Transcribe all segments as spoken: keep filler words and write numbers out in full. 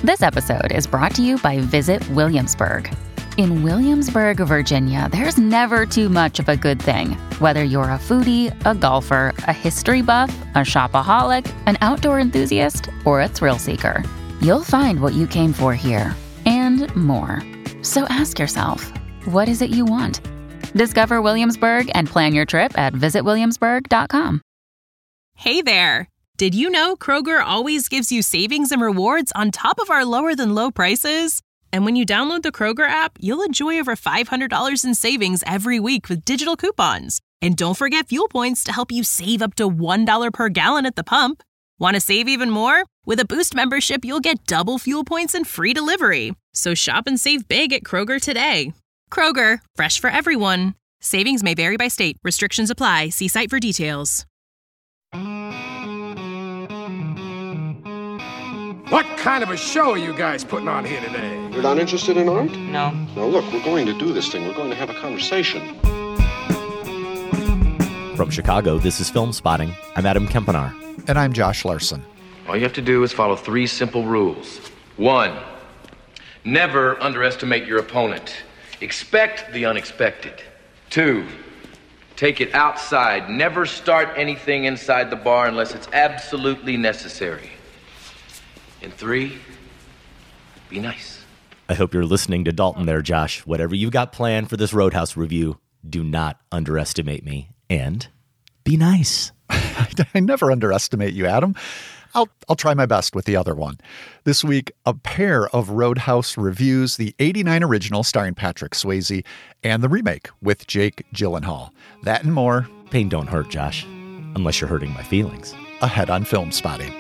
This episode is brought to you by Visit Williamsburg. In Williamsburg, Virginia, there's never too much of a good thing. Whether you're a foodie, a golfer, a history buff, a shopaholic, an outdoor enthusiast, or a thrill seeker, you'll find what you came for here and more. So ask yourself, what is it you want? Discover Williamsburg and plan your trip at visit williamsburg dot com. Hey there! Did you know Kroger always gives you savings and rewards on top of our lower-than-low prices? And when you download the Kroger app, you'll enjoy over five hundred dollars in savings every week with digital coupons. And don't forget fuel points to help you save up to one dollar per gallon at the pump. Want to save even more? With a Boost membership, you'll get double fuel points and free delivery. So shop and save big at Kroger today. Kroger, fresh for everyone. Savings may vary by state. Restrictions apply. See site for details. What kind of a show are you guys putting on here today? You're not interested in art? No. Now look, we're going to do this thing. We're going to have a conversation. From Chicago, this is Film Spotting. I'm Adam Kempenaar. And I'm Josh Larson. All you have to do is follow three simple rules. One, never underestimate your opponent. Expect the unexpected. Two, take it outside. Never start anything inside the bar unless it's absolutely necessary. And three, be nice. I hope you're listening to Dalton there, Josh. Whatever you've got planned for this Roadhouse review, do not underestimate me. And be nice. I never underestimate you, Adam. I'll I'll try my best with the other one. This week, a pair of Roadhouse reviews, the eighty-nine original starring Patrick Swayze and the remake with Jake Gyllenhaal. That and more. Pain don't hurt, Josh, unless you're hurting my feelings. Ahead on Film Spotting.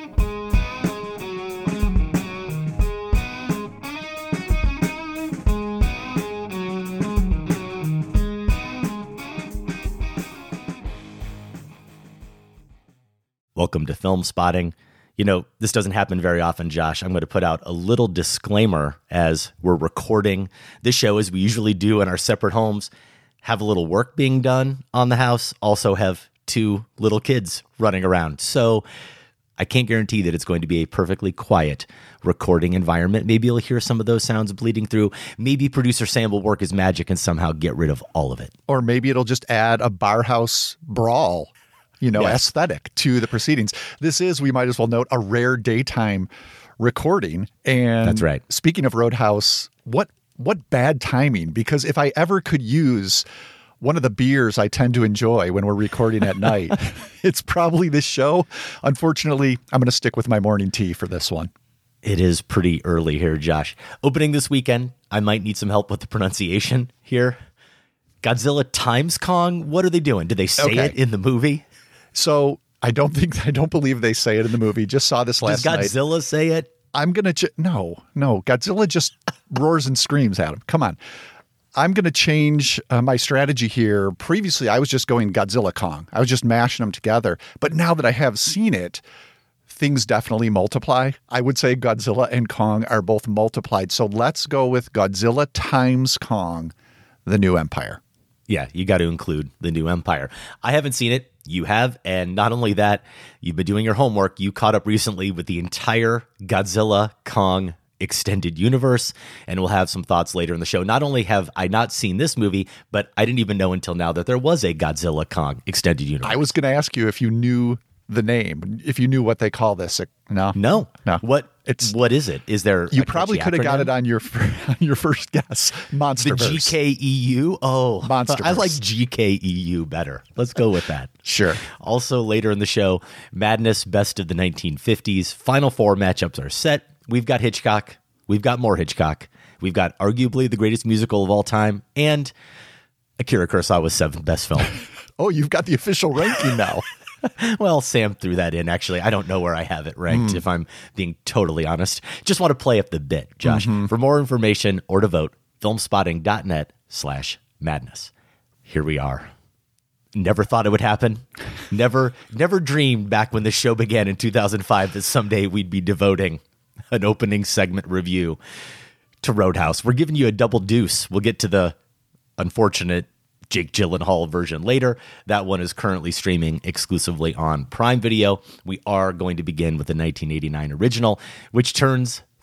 Welcome to Film Spotting. You know, this doesn't happen very often, Josh. I'm going to put out a little disclaimer as we're recording this show, as we usually do in our separate homes. Have a little work being done on the house. Also have two little kids running around. So I can't guarantee that it's going to be a perfectly quiet recording environment. Maybe you'll hear some of those sounds bleeding through. Maybe producer Sam will work his magic and somehow get rid of all of it. Or maybe it'll just add a barhouse brawl, you know, yes. aesthetic to the proceedings. This is, we might as well note, a rare daytime recording. And that's right. Speaking of Roadhouse, what what bad timing, because if I ever could use one of the beers I tend to enjoy when we're recording at night, it's probably this show. Unfortunately, I'm going to stick with my morning tea for this one. It is pretty early here, Josh. Opening this weekend, I might need some help with the pronunciation here. Godzilla times Kong, what are they doing? Did they say okay. it in the movie? So I don't think, I don't believe they say it in the movie. Just saw this last night. Does Godzilla night. say it? I'm going to, ch- no, no. Godzilla just roars and screams at him. Come on. I'm going to change uh, my strategy here. Previously, I was just going Godzilla Kong. I was just mashing them together. But now that I have seen it, things definitely multiply. I would say Godzilla and Kong are both multiplied. So let's go with Godzilla times Kong, The New Empire. Yeah, you got to include The New Empire. I haven't seen it. You have. And not only that, you've been doing your homework. You caught up recently with the entire Godzilla Kong extended universe, and we'll have some thoughts later in the show. Not only have I not seen this movie, but I didn't even know until now that there was a Godzilla Kong extended universe. I was going to ask you if you knew the name, if you knew what they call this. No, no, no. What it's what is it? Is there? You probably could have got it on your on your first guess. Monsterverse. The G K E U. Oh, Monsterverse. I like G K E U better. Let's go with that. Sure. Also later in the show, Madness Best of the nineteen fifties. Final four matchups are set. We've got Hitchcock. We've got more Hitchcock. We've got arguably the greatest musical of all time, and Akira Kurosawa's seventh best film. Oh, you've got the official ranking now. Well, Sam threw that in, actually. I don't know where I have it ranked, mm. if I'm being totally honest. Just want to play up the bit, Josh. Mm-hmm. For more information or to vote, filmspotting.net slash madness. Here we are. Never thought it would happen. Never, never dreamed back when this show began in two thousand five that someday we'd be devoting an opening segment review to Roadhouse. We're giving you a double deuce. We'll get to the unfortunate Jake Gyllenhaal version later. That one is currently streaming exclusively on Prime Video. We are going to begin with the nineteen eighty-nine original, which turns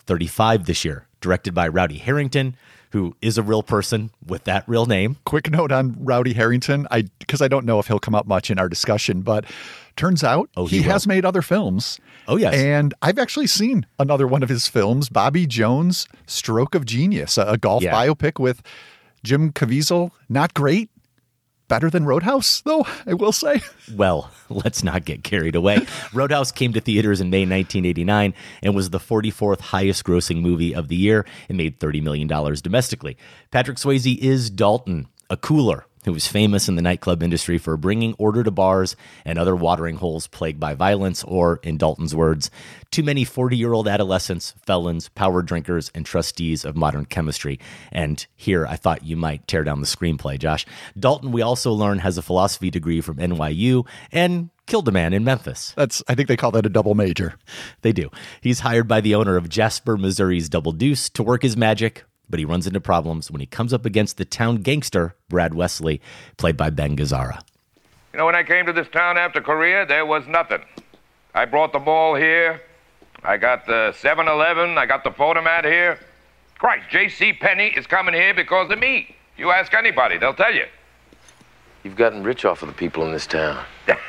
thirty-five this year, directed by Rowdy Harrington, who is a real person with that real name. Quick note on Rowdy Harrington, I because I don't know if he'll come up much in our discussion, but turns out Oh, he, he will. has made other films. Oh, yes. And I've actually seen another one of his films, Bobby Jones' Stroke of Genius, a, a golf Yeah. biopic with Jim Caviezel. Not great. Better than Roadhouse, though, I will say. Well, let's not get carried away. Roadhouse came to theaters in May nineteen eighty-nine and was the forty-fourth highest grossing movie of the year and made thirty million dollars domestically. Patrick Swayze is Dalton, a cooler who was famous in the nightclub industry for bringing order to bars and other watering holes plagued by violence, or, in Dalton's words, too many forty-year-old adolescents, felons, power drinkers, and trustees of modern chemistry. And here, I thought you might tear down the screenplay, Josh. Dalton, we also learn, has a philosophy degree from N Y U and killed a man in Memphis. That's I think they call that a double major. They do. He's hired by the owner of Jasper, Missouri's Double Deuce to work his magic, but he runs into problems when he comes up against the town gangster, Brad Wesley, played by Ben Gazzara. You know, when I came to this town after Korea, there was nothing. I brought the mall here. I got the seven eleven. I got the photomat here. Christ, J C. Penney is coming here because of me. You ask anybody, they'll tell you. You've gotten rich off of the people in this town.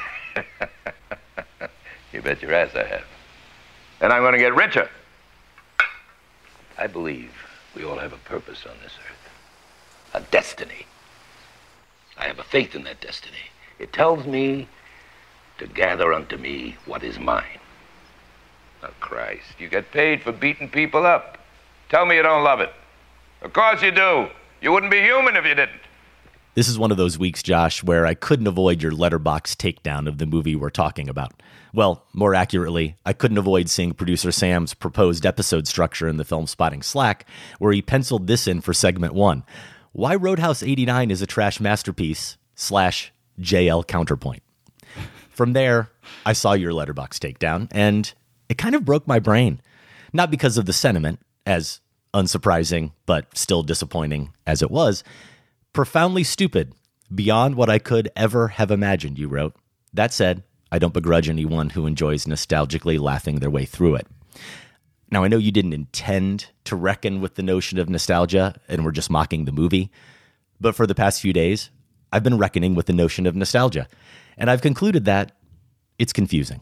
You bet your ass I have. And I'm going to get richer. I believe we all have a purpose on this earth. A destiny. I have a faith in that destiny. It tells me to gather unto me what is mine. Oh, Christ, you get paid for beating people up. Tell me you don't love it. Of course you do. You wouldn't be human if you didn't. This is one of those weeks, Josh, where I couldn't avoid your letterbox takedown of the movie we're talking about. Well, more accurately, I couldn't avoid seeing producer Sam's proposed episode structure in the Film Spotting Slack, where he penciled this in for segment one. Why Roadhouse eighty-nine is a trash masterpiece slash J L counterpoint. From there, I saw your letterbox takedown, and it kind of broke my brain. Not because of the sentiment, as unsurprising but still disappointing as it was. Profoundly stupid, beyond what I could ever have imagined, you wrote. That said, I don't begrudge anyone who enjoys nostalgically laughing their way through it. Now, I know you didn't intend to reckon with the notion of nostalgia and were just mocking the movie, but for the past few days, I've been reckoning with the notion of nostalgia, and I've concluded that it's confusing.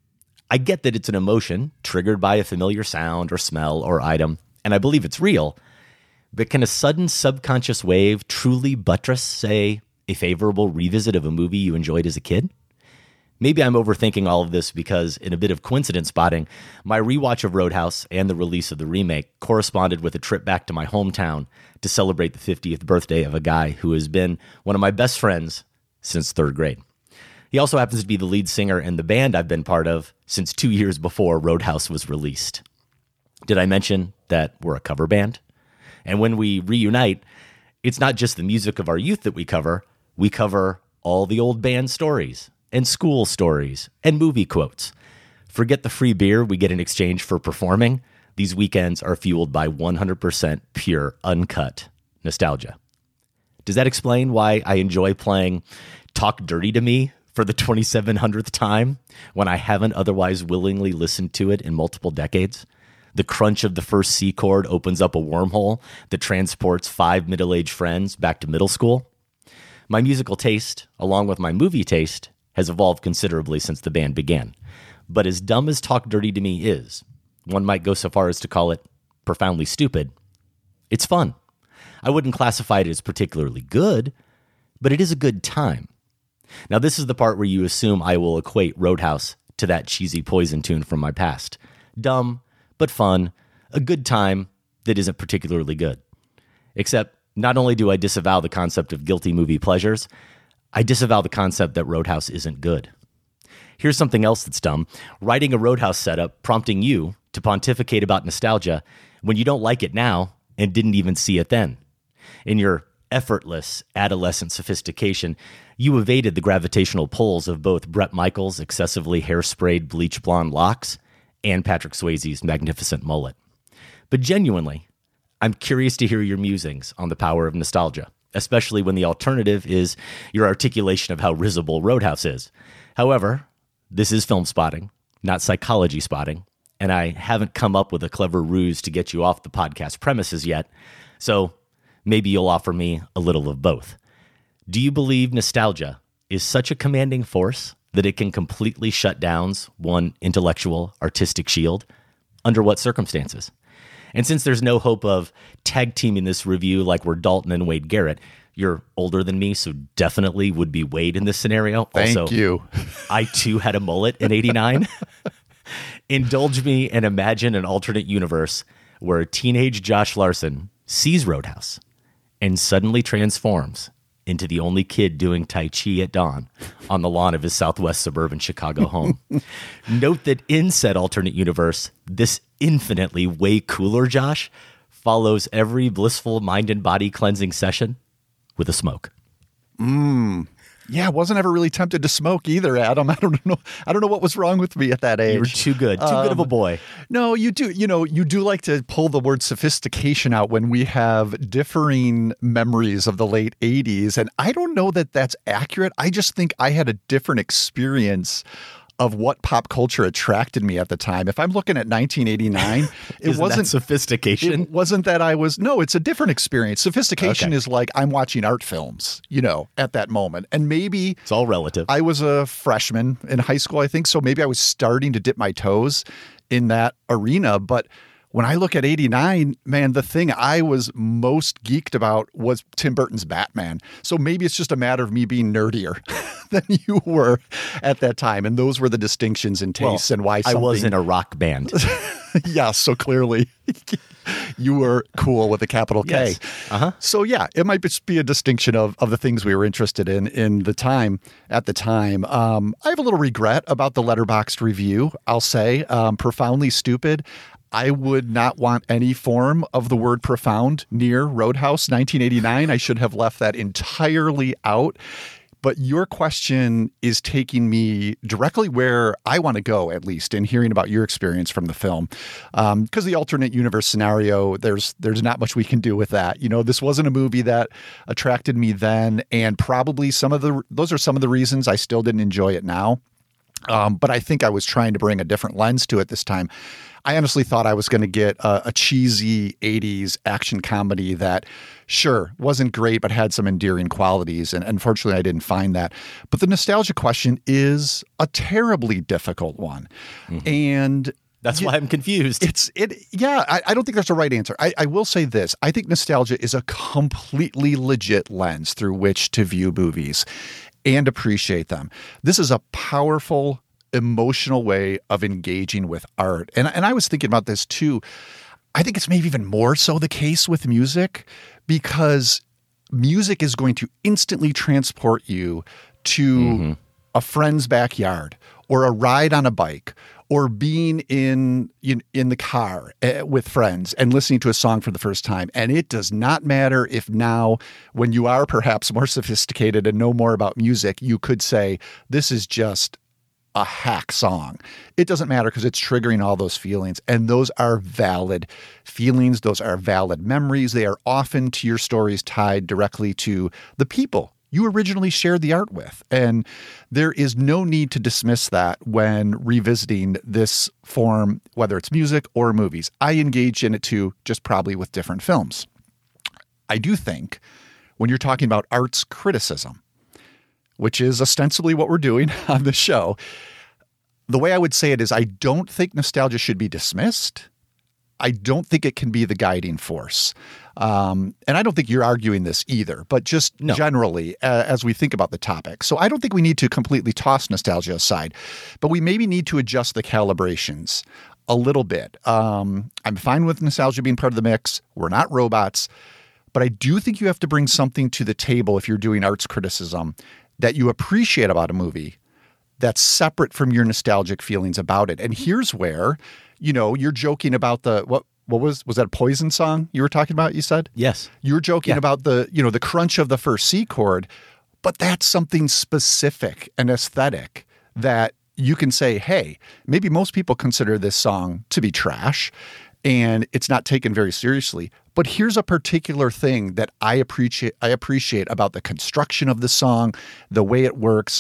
I get that it's an emotion triggered by a familiar sound or smell or item, and I believe it's real. But can a sudden subconscious wave truly buttress, say, a favorable revisit of a movie you enjoyed as a kid? Maybe I'm overthinking all of this because, in a bit of coincidence spotting, my rewatch of Roadhouse and the release of the remake corresponded with a trip back to my hometown to celebrate the fiftieth birthday of a guy who has been one of my best friends since third grade. He also happens to be the lead singer in the band I've been part of since two years before Roadhouse was released. Did I mention that we're a cover band? And when we reunite, it's not just the music of our youth that we cover. We cover all the old band stories and school stories and movie quotes. Forget the free beer we get in exchange for performing. These weekends are fueled by one hundred percent pure, uncut nostalgia. Does that explain why I enjoy playing Talk Dirty to Me for the twenty-seven hundredth time when I haven't otherwise willingly listened to it in multiple decades? The crunch of the first C chord opens up a wormhole that transports five middle-aged friends back to middle school. My musical taste, along with my movie taste, has evolved considerably since the band began. But as dumb as Talk Dirty to Me is, one might go so far as to call it profoundly stupid, it's fun. I wouldn't classify it as particularly good, but it is a good time. Now, this is the part where you assume I will equate Roadhouse to that cheesy Poison tune from my past. Dumb, but fun, a good time that isn't particularly good. Except, not only do I disavow the concept of guilty movie pleasures, I disavow the concept that Roadhouse isn't good. Here's something else that's dumb. Writing a Roadhouse setup prompting you to pontificate about nostalgia when you don't like it now and didn't even see it then. In your effortless adolescent sophistication, you evaded the gravitational pulls of both Bret Michaels' excessively hairsprayed bleach blonde locks and Patrick Swayze's magnificent mullet. But genuinely, I'm curious to hear your musings on the power of nostalgia, especially when the alternative is your articulation of how risible Roadhouse is. However, this is film spotting, not psychology spotting, and I haven't come up with a clever ruse to get you off the podcast premises yet, so maybe you'll offer me a little of both. Do you believe nostalgia is such a commanding force that it can completely shut down one intellectual, artistic shield? Under what circumstances? And since there's no hope of tag teaming this review like we're Dalton and Wade Garrett, you're older than me, so definitely would be Wade in this scenario. Thank also, you. I too had a mullet in eighty-nine. Indulge me and imagine an alternate universe where teenage Josh Larson sees Roadhouse and suddenly transforms into the only kid doing Tai Chi at dawn on the lawn of his Southwest suburban Chicago home. Note that in said alternate universe, this infinitely way cooler Josh follows every blissful mind and body cleansing session with a smoke. Mm. Yeah, I wasn't ever really tempted to smoke either, Adam. I don't know. I don't know what was wrong with me at that age. You were too good. Too um, good of a boy. No, you do. You know, you do like to pull the word sophistication out when we have differing memories of the late eighties. And I don't know that that's accurate. I just think I had a different experience of what pop culture attracted me at the time. If I'm looking at nineteen eighty-nine, it Isn't wasn't that sophistication. It wasn't that I was, no, it's a different experience. Sophistication Okay. is like I'm watching art films, you know, at that moment. And maybe It's all relative. I was a freshman in high school, I think. So maybe I was starting to dip my toes in that arena. But when I look at eighty-nine, man, the thing I was most geeked about was Tim Burton's Batman. So maybe it's just a matter of me being nerdier than you were at that time. And those were the distinctions in tastes Well, and why I something... was in a rock band. Yeah, so clearly you were cool with a capital K. Yes. Uh-huh. So yeah, it might just be a distinction of, of the things we were interested in in the time, at the time. Um, I have a little regret about the Letterboxd review, I'll say. Um, profoundly stupid. I would not want any form of the word profound near Roadhouse nineteen eighty-nine. I should have left that entirely out. But your question is taking me directly where I want to go, at least, in hearing about your experience from the film. Because um, the alternate universe scenario, there's there's not much we can do with that. You know, this wasn't a movie that attracted me then, and probably some of the those are some of the reasons I still didn't enjoy it now. Um, but I think I was trying to bring a different lens to it this time. I honestly thought I was going to get a, a cheesy eighties action comedy that, sure, wasn't great, but had some endearing qualities. And unfortunately, I didn't find that. But the nostalgia question is a terribly difficult one. Mm-hmm. And that's why I'm confused. It's it. Yeah, I, I don't think that's the right answer. I, I will say this. I think nostalgia is a completely legit lens through which to view movies and appreciate them. This is a powerful, emotional way of engaging with art. And, and I was thinking about this too. I think it's maybe even more so the case with music, because music is going to instantly transport you to mm-hmm. a friend's backyard or a ride on a bike or being in, in in the car uh, with friends and listening to a song for the first time. And it does not matter if now, when you are perhaps more sophisticated and know more about music, you could say, this is just a hack song. It doesn't matter because it's triggering all those feelings. And those are valid feelings. Those are valid memories. They are often, to your stories, tied directly to the people you originally shared the art with. And there is no need to dismiss that when revisiting this form, whether it's music or movies. I engage in it too, just probably with different films. I do think when you're talking about arts criticism, which is ostensibly what we're doing on the show, the way I would say it is I don't think nostalgia should be dismissed. I don't think it can be the guiding force. Um, and I don't think you're arguing this either, but just no. generally uh, as we think about the topic. So I don't think we need to completely toss nostalgia aside, but we maybe need to adjust the calibrations a little bit. Um, I'm fine with nostalgia being part of the mix. We're not robots, but I do think you have to bring something to the table if you're doing arts criticism that you appreciate about a movie that's separate from your nostalgic feelings about it. And here's where, you know, you're joking about the, what, what was, was that a Poison song you were talking about, you said? Yes. You were joking yeah. about the, you know, the crunch of the first C chord, but that's something specific and aesthetic that you can say, hey, maybe most people consider this song to be trash and it's not taken very seriously. But here's a particular thing that I appreciate I appreciate about the construction of the song, the way it works.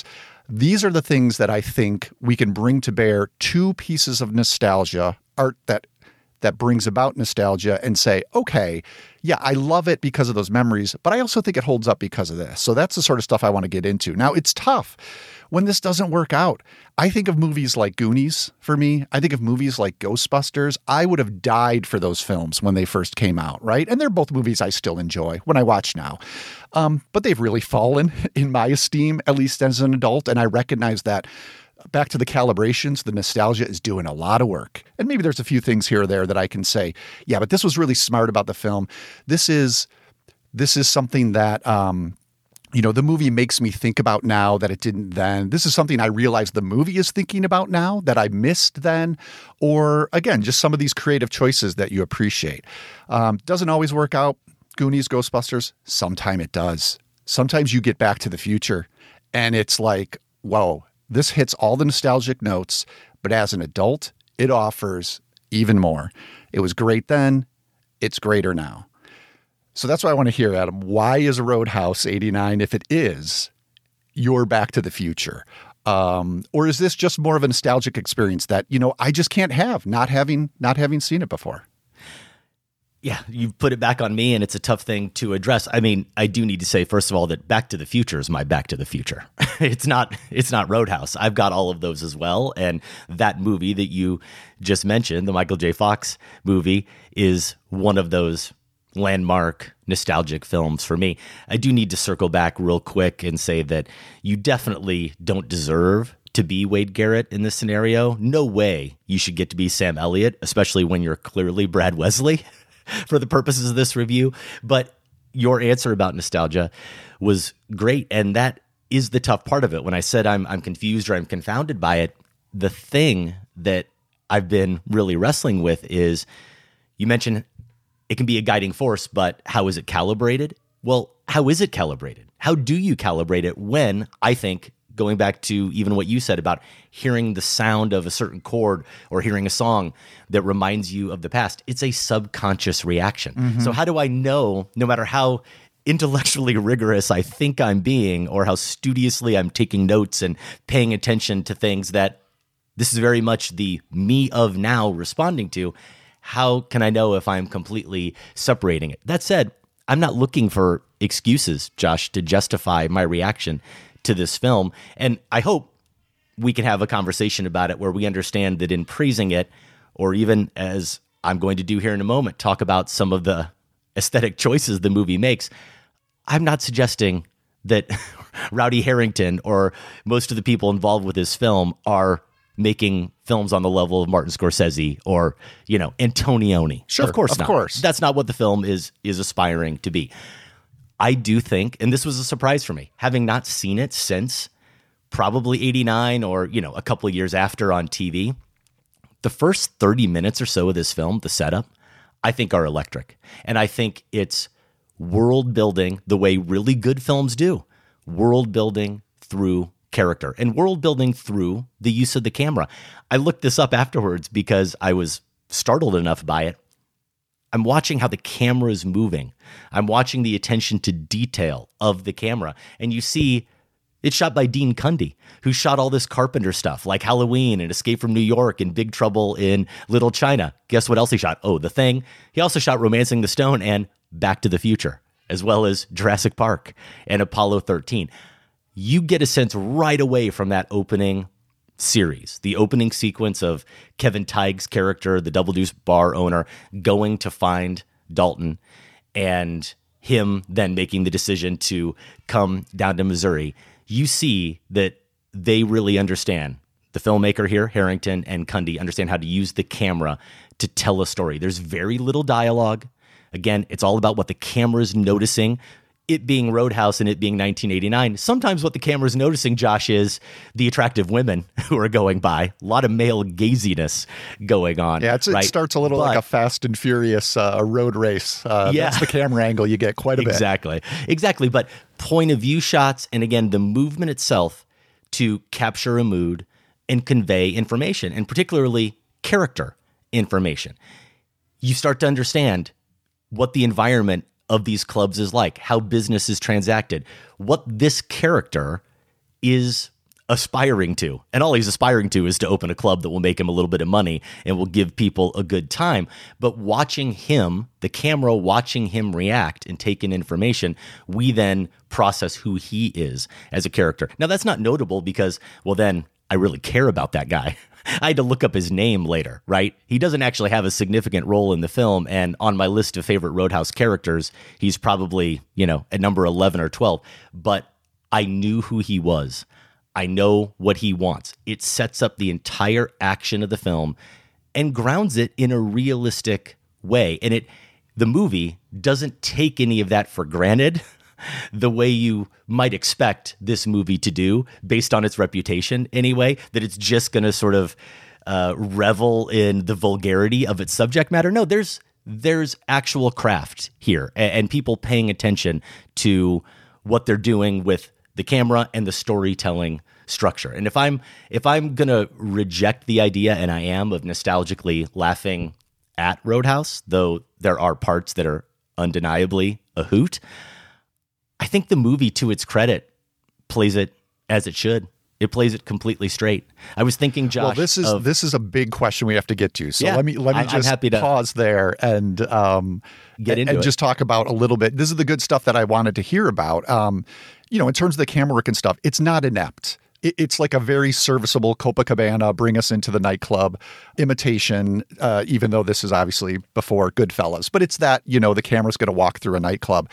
These are the things that I think we can bring to bear, two pieces of nostalgia, art that that brings about nostalgia, and say, okay, yeah, I love it because of those memories, but I also think it holds up because of this. So that's the sort of stuff I want to get into. Now, it's tough when this doesn't work out. I think of movies like Goonies for me. I think of movies like Ghostbusters. I would have died for those films when they first came out, right? And they're both movies I still enjoy when I watch now. Um, but they've really fallen in my esteem, at least as an adult, and I recognize that. Back to the calibrations, the nostalgia is doing a lot of work. And maybe there's a few things here or there that I can say, yeah, but this was really smart about the film. This is this is something that, um, you know, the movie makes me think about now that it didn't then. This is something I realize the movie is thinking about now that I missed then. Or, again, just some of these creative choices that you appreciate. Um, doesn't always work out. Goonies, Ghostbusters, sometime it does. Sometimes you get Back to the Future and it's like, whoa, this hits all the nostalgic notes, but as an adult, it offers even more. It was great then. It's greater now. So that's what I want to hear, Adam. Why is Roadhouse eighty-nine, if it is, your Back to the Future? Um, or is this just more of a nostalgic experience that, you know, I just can't have, not having not having seen it before? Yeah, you've put it back on me, and it's a tough thing to address. I mean, I do need to say, first of all, that Back to the Future is my Back to the Future. It's not it's not Roadhouse. I've got all of those as well, and that movie that you just mentioned, the Michael J. Fox movie, is one of those landmark nostalgic films for me. I do need to circle back real quick and say that you definitely don't deserve to be Wade Garrett in this scenario. No way you should get to be Sam Elliott, especially when you're clearly Brad Wesley. For the purposes of this review, but your answer about nostalgia was great, and that is the tough part of it. When I said I'm I'm confused or I'm confounded by it, the thing that I've been really wrestling with is, you mentioned it can be a guiding force, but how is it calibrated? Well, how is it calibrated? How do you calibrate it when, I think, going back to even what you said about hearing the sound of a certain chord or hearing a song that reminds you of the past, it's a subconscious reaction. Mm-hmm. So how do I know, no matter how intellectually rigorous I think I'm being or how studiously I'm taking notes and paying attention to things, that this is very much the me of now responding to, how can I know if I'm completely separating it? That said, I'm not looking for excuses, Josh, to justify my reaction to this film. And I hope we can have a conversation about it where we understand that in praising it, or even as I'm going to do here in a moment, talk about some of the aesthetic choices the movie makes, I'm not suggesting that Rowdy Harrington or most of the people involved with this film are making films on the level of Martin Scorsese or, you know, Antonioni. Sure, of course of not. course. That's not what the film is is aspiring to be. I do think, and this was a surprise for me, having not seen it since probably eighty-nine or, you know, a couple of years after on T V, the first thirty minutes or so of this film, the setup, I think are electric. And I think it's world building the way really good films do. World building through character and world building through the use of the camera. I looked this up afterwards because I was startled enough by it. I'm watching how the camera is moving. I'm watching the attention to detail of the camera. And you see it's shot by Dean Cundey, who shot all this Carpenter stuff like Halloween and Escape from New York and Big Trouble in Little China. Guess what else he shot? Oh, The Thing. He also shot Romancing the Stone and Back to the Future, as well as Jurassic Park and Apollo thirteen. You get a sense right away from that opening series, the opening sequence of Kevin Teige's character, the Double Deuce bar owner, going to find Dalton and him then making the decision to come down to Missouri. You see that they really understand, the filmmaker here, Harrington and Cundey, understand how to use the camera to tell a story. There's very little dialogue. Again, it's all about what the camera's noticing. It being Roadhouse and it being nineteen eighty-nine, sometimes what the camera's noticing, Josh, is the attractive women who are going by. A lot of male gaziness going on. Yeah, it's, right? It starts a little but, like a Fast and Furious uh, road race. Uh, yeah. That's the camera angle you get quite a bit. Exactly. Exactly. But point of view shots, and again, the movement itself to capture a mood and convey information, and particularly character information. You start to understand what the environment of these clubs is like, how business is transacted, what this character is aspiring to. And all he's aspiring to is to open a club that will make him a little bit of money and will give people a good time. But watching him, the camera watching him react and take in information, we then process who he is as a character. Now, that's not notable because, well, then I really care about that guy. I had to look up his name later, right? He doesn't actually have a significant role in the film. And on my list of favorite Roadhouse characters, he's probably, you know, at number eleven or twelve. But I knew who he was. I know what he wants. It sets up the entire action of the film and grounds it in a realistic way. And it, the movie doesn't take any of that for granted the way you might expect this movie to do based on its reputation anyway, that it's just going to sort of uh, revel in the vulgarity of its subject matter. No, there's there's actual craft here and, and people paying attention to what they're doing with the camera and the storytelling structure. And if I'm if I'm going to reject the idea, and I am, of nostalgically laughing at Roadhouse, though there are parts that are undeniably a hoot, I think the movie, to its credit, plays it as it should. It plays it completely straight. I was thinking, Josh. Well, this is of, this is a big question we have to get to. So yeah, let me let me I'm, just I'm happy to pause there and um, get into and it. just talk about a little bit. This is the good stuff that I wanted to hear about. Um, you know, in terms of the camera work and stuff, it's not inept. It, it's like a very serviceable Copacabana, bring us into the nightclub imitation. Uh, even though this is obviously before Goodfellas, but it's that, you know, the camera's going to walk through a nightclub.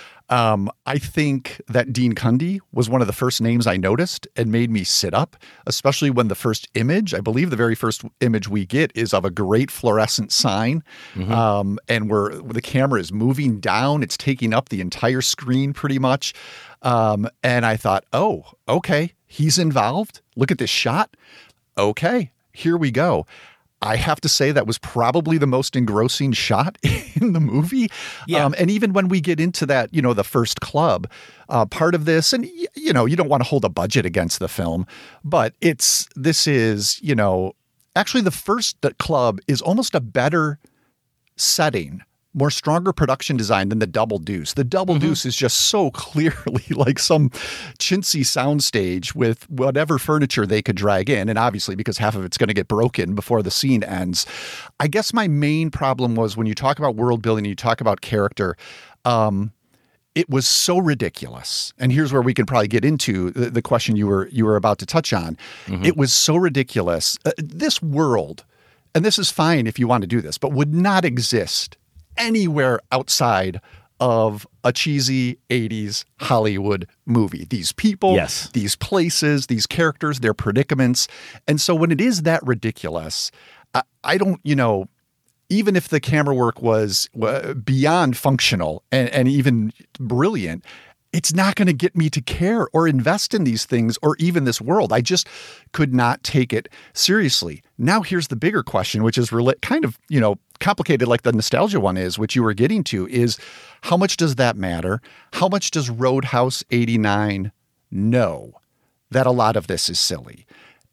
Um, I think that Dean Cundey was one of the first names I noticed and made me sit up, especially when the first image, I believe the very first image we get is of a great fluorescent sign. Mm-hmm. Um, and where the camera is moving down, it's taking up the entire screen pretty much. Um, and I thought, oh, okay, he's involved. Look at this shot. Okay, here we go. I have to say that was probably the most engrossing shot in the movie. Yeah. Um, and even when we get into that, you know, the first club, uh, part of this, and, you know, you don't want to hold a budget against the film, but it's, this is, you know, actually the first club is almost a better setting, more stronger production design than the Double Deuce. The Double mm-hmm. Deuce is just so clearly like some chintzy soundstage with whatever furniture they could drag in. And obviously, because half of it's going to get broken before the scene ends. I guess my main problem was when you talk about world building, you talk about character, um, it was so ridiculous. And here's where we can probably get into the, the question you were, you were about to touch on. Mm-hmm. It was so ridiculous. Uh, this world, and this is fine if you want to do this, but would not exist anywhere outside of a cheesy eighties Hollywood movie. These people, yes. these places, these characters, their predicaments. And so when it is that ridiculous, I, I don't, you know, even if the camera work was uh, beyond functional and, and even brilliant, it's not going to get me to care or invest in these things or even this world. I just could not take it seriously. Now, here's the bigger question, which is really kind of, you know, complicated like the nostalgia one is, which you were getting to, is how much does that matter? How much does Roadhouse eighty-nine know that a lot of this is silly?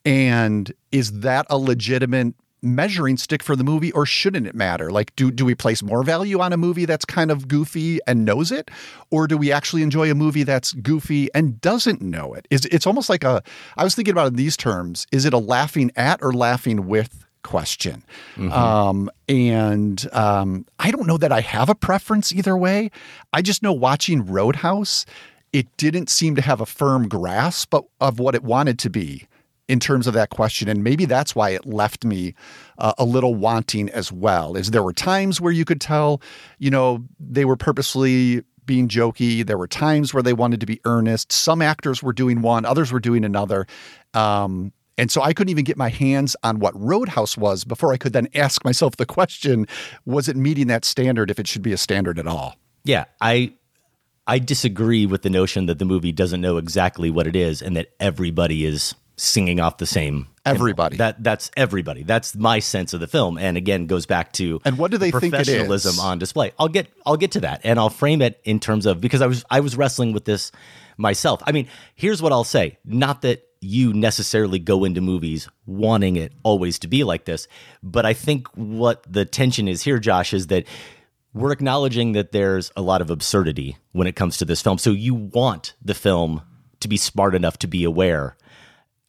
And is that a legitimate measuring stick for the movie, or shouldn't it matter? Like, do do we place more value on a movie that's kind of goofy and knows it, or do we actually enjoy a movie that's goofy and doesn't know it? Is it's almost like a, I was thinking about it in these terms, is it a laughing at or laughing with question? Mm-hmm. Um, and um, I don't know that I have a preference either way. I just know watching Roadhouse, it didn't seem to have a firm grasp of, of what it wanted to be in terms of that question. And maybe that's why it left me uh, a little wanting as well, is there were times where you could tell, you know, they were purposely being jokey. There were times where they wanted to be earnest. Some actors were doing one, others were doing another. Um, and so I couldn't even get my hands on what Roadhouse was before I could then ask myself the question, was it meeting that standard, if it should be a standard at all? Yeah, I I disagree with the notion that the movie doesn't know exactly what it is and that everybody is singing off the same. Everybody. Hymnal. That that's everybody. That's my sense of the film, and again goes back to and what do they the think it is? Professionalism on display. I'll get I'll get to that, and I'll frame it in terms of, because I was I was wrestling with this myself. I mean, here's what I'll say: not that you necessarily go into movies wanting it always to be like this, but I think what the tension is here, Josh, is that we're acknowledging that there's a lot of absurdity when it comes to this film. So you want the film to be smart enough to be aware.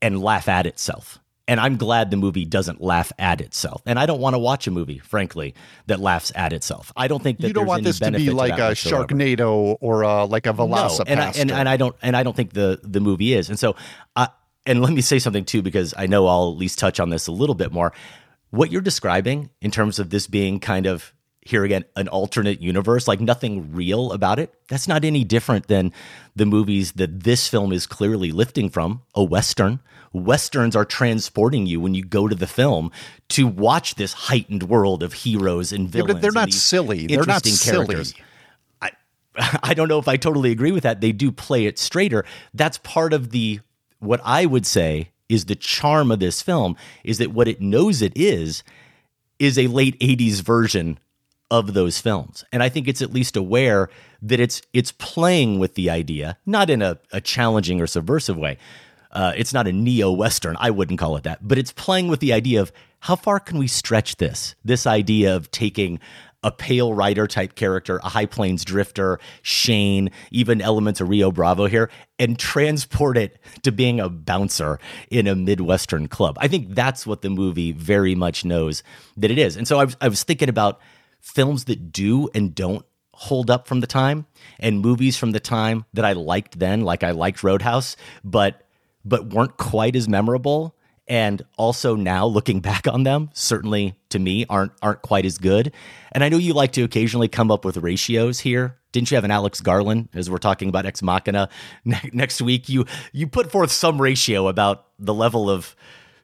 and laugh at itself. And I'm glad the movie doesn't laugh at itself. And I don't want to watch a movie, frankly, that laughs at itself. I don't think that you don't there's want any this to be benefit like to that a whatsoever. Sharknado or a, like a Velocipaster. No, and I, and, and I don't and I don't think the the movie is. And so, uh, and let me say something too, because I know I'll at least touch on this a little bit more. What you're describing in terms of this being kind of, here again, an alternate universe, like nothing real about it, that's not any different than the movies that this film is clearly lifting from, a Western. Westerns are transporting you when you go to the film to watch this heightened world of heroes and villains. Yeah, but they're and not these silly. They're not interesting silly. characters. I, I don't know if I totally agree with that. They do play it straighter. That's part of the, what I would say is the charm of this film, is that what it knows it is, is a late eighties version of those films. And I think it's at least aware that it's it's playing with the idea, not in a, a challenging or subversive way. Uh, it's not a neo-Western, I wouldn't call it that, but it's playing with the idea of how far can we stretch this? This idea of taking a Pale Rider type character, a High Plains drifter, Shane, even elements of Rio Bravo here, and transport it to being a bouncer in a Midwestern club. I think that's what the movie very much knows that it is. And so I was, I was thinking about films that do and don't hold up from the time, and movies from the time that I liked then, like I liked Roadhouse, but but weren't quite as memorable, and also now looking back on them, certainly to me, aren't aren't quite as good. And I know you like to occasionally come up with ratios here. Didn't you have an Alex Garland, as we're talking about Ex Machina ne- next week? You you put forth some ratio about the level of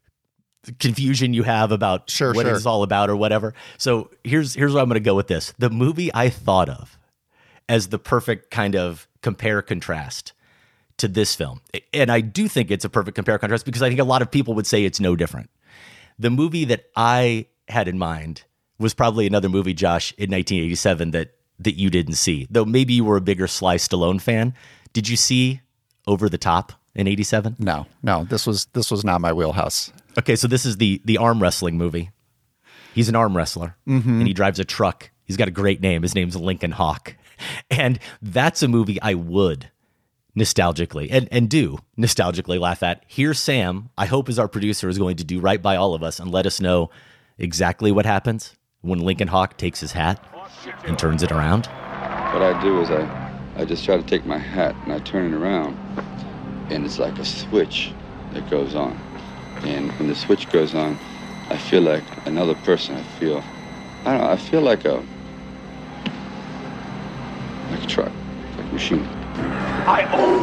confusion you have about sure, what sure. it's all about or whatever. So here's here's where I'm going to go with this. The movie I thought of as the perfect kind of compare contrast to this film, and I do think it's a perfect compare contrast because I think a lot of people would say it's no different. The movie that I had in mind was probably another movie, Josh, in nineteen eighty-seven that that you didn't see, though maybe you were a bigger Sly Stallone fan. Did you see Over the Top in eighty-seven? No, no, this was this was not my wheelhouse. Okay, so this is the the arm wrestling movie. He's an arm wrestler, mm-hmm. and he drives a truck. He's got a great name. His name's Lincoln Hawk. And that's a movie I would nostalgically, and, and do nostalgically laugh at. Here, Sam, I hope as our producer, is going to do right by all of us and let us know exactly what happens when Lincoln Hawk takes his hat and turns it around. What I do is I, I just try to take my hat and I turn it around, and it's like a switch that goes on. And when the switch goes on, I feel like another person. I feel, I don't know, I feel like a, like a truck, like a machine. I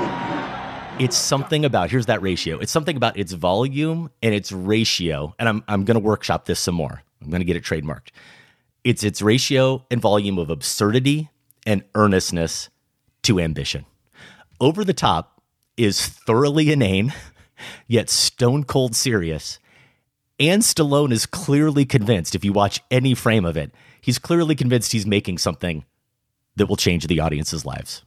own. It's something about, here's that ratio. It's something about its volume and its ratio. And I'm I'm going to workshop this some more. I'm going to get it trademarked. It's its ratio and volume of absurdity and earnestness to ambition. Over the Top is thoroughly inane, yet stone cold serious. And Stallone is clearly convinced, if you watch any frame of it, he's clearly convinced he's making something that will change the audience's lives.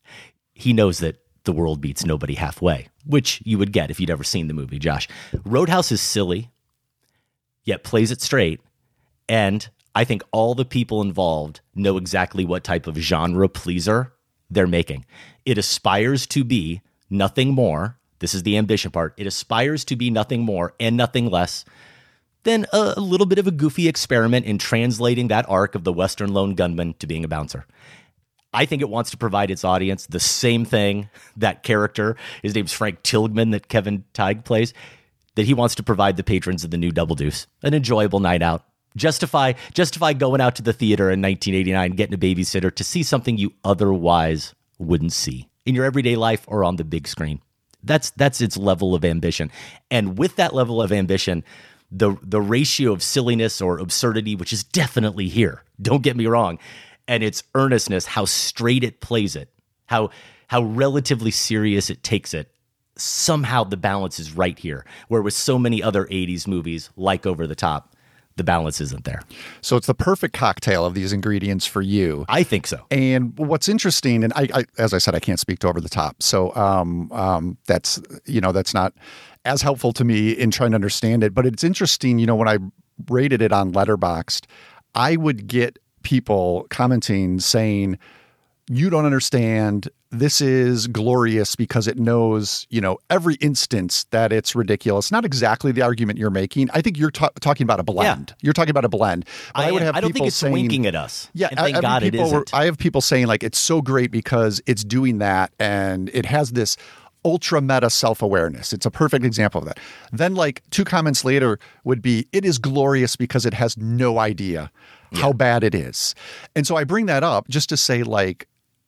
He knows that the world beats nobody halfway, which you would get if you'd ever seen the movie, Josh. Roadhouse is silly, yet plays it straight. And I think all the people involved know exactly what type of genre pleaser they're making. It aspires to be nothing more. This is the ambition part. It aspires to be nothing more and nothing less than a, a little bit of a goofy experiment in translating that arc of the Western lone gunman to being a bouncer. I think it wants to provide its audience the same thing that character, his name's Frank Tilghman, that Kevin Teige plays, that he wants to provide the patrons of the new Double Deuce. An enjoyable night out. Justify justify going out to the theater in nineteen eighty-nine, getting a babysitter to see something you otherwise wouldn't see in your everyday life or on the big screen. That's that's its level of ambition. And with that level of ambition, the the ratio of silliness or absurdity, which is definitely here, don't get me wrong, and its earnestness, how straight it plays it, how how relatively serious it takes it, somehow the balance is right here. Where with so many other eighties movies, like Over the Top, the balance isn't there. So it's the perfect cocktail of these ingredients for you. I think so. And what's interesting, and I, I as I said, I can't speak to Over the Top, so um, um, that's you know that's not as helpful to me in trying to understand it. But it's interesting, you know, when I rated it on Letterboxd, I would get people commenting saying, you don't understand. This is glorious because it knows, you know, every instance that it's ridiculous. Not exactly the argument you're making. I think you're ta- talking about a blend. Yeah. You're talking about a blend. I, I would have I don't people think it's saying, winking at us. Yeah, and thank I, God it people isn't. Were, I have people saying like it's so great because it's doing that and it has this ultra meta self-awareness. It's a perfect example of that. Then like two comments later would be, it is glorious because it has no idea yeah. how bad it is. And so I bring that up just to say like,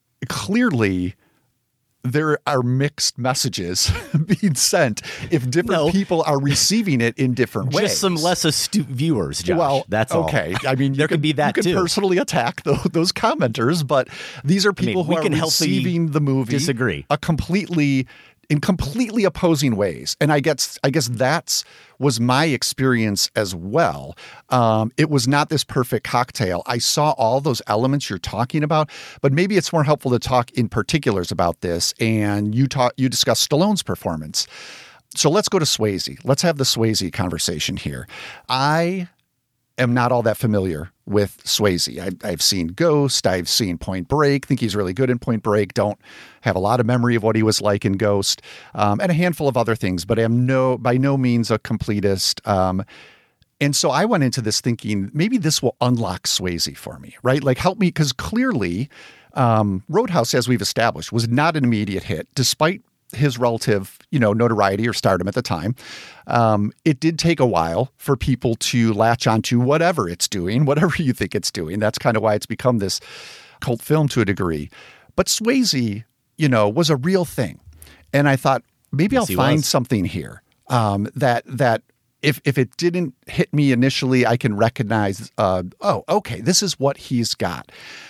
clearly there are mixed messages being sent if different no. people are receiving it in different Just ways. Just some less astute viewers, Josh. Well, that's all. Okay. I mean, there you could be that you too. You can personally attack those, those commenters, but these are people I mean, who we are can receiving the movie disagree. a completely in completely opposing ways. And I guess I guess that's was my experience as well. Um, it was not this perfect cocktail. I saw all those elements you're talking about, but maybe it's more helpful to talk in particulars about this. And you talk, you discussed Stallone's performance. So let's go to Swayze. Let's have the Swayze conversation here. I am not all that familiar with Swayze. I've, I've seen Ghost. I've seen Point Break. Think he's really good in Point Break. Don't have a lot of memory of what he was like in Ghost, um, and a handful of other things. But I'm no by no means a completist. Um, and so I went into this thinking maybe this will unlock Swayze for me, right? Like help me, because clearly um, Roadhouse, as we've established, was not an immediate hit, despite his relative, you know, notoriety or stardom at the time. Um, it did take a while for people to latch onto whatever it's doing, whatever you think it's doing. That's kind of why it's become this cult film to a degree. But Swayze, you know, was a real thing. And I thought maybe yes, I'll find was. something here um, that, that if, if it didn't hit me initially, I can recognize, uh, oh, okay, this is what he's got.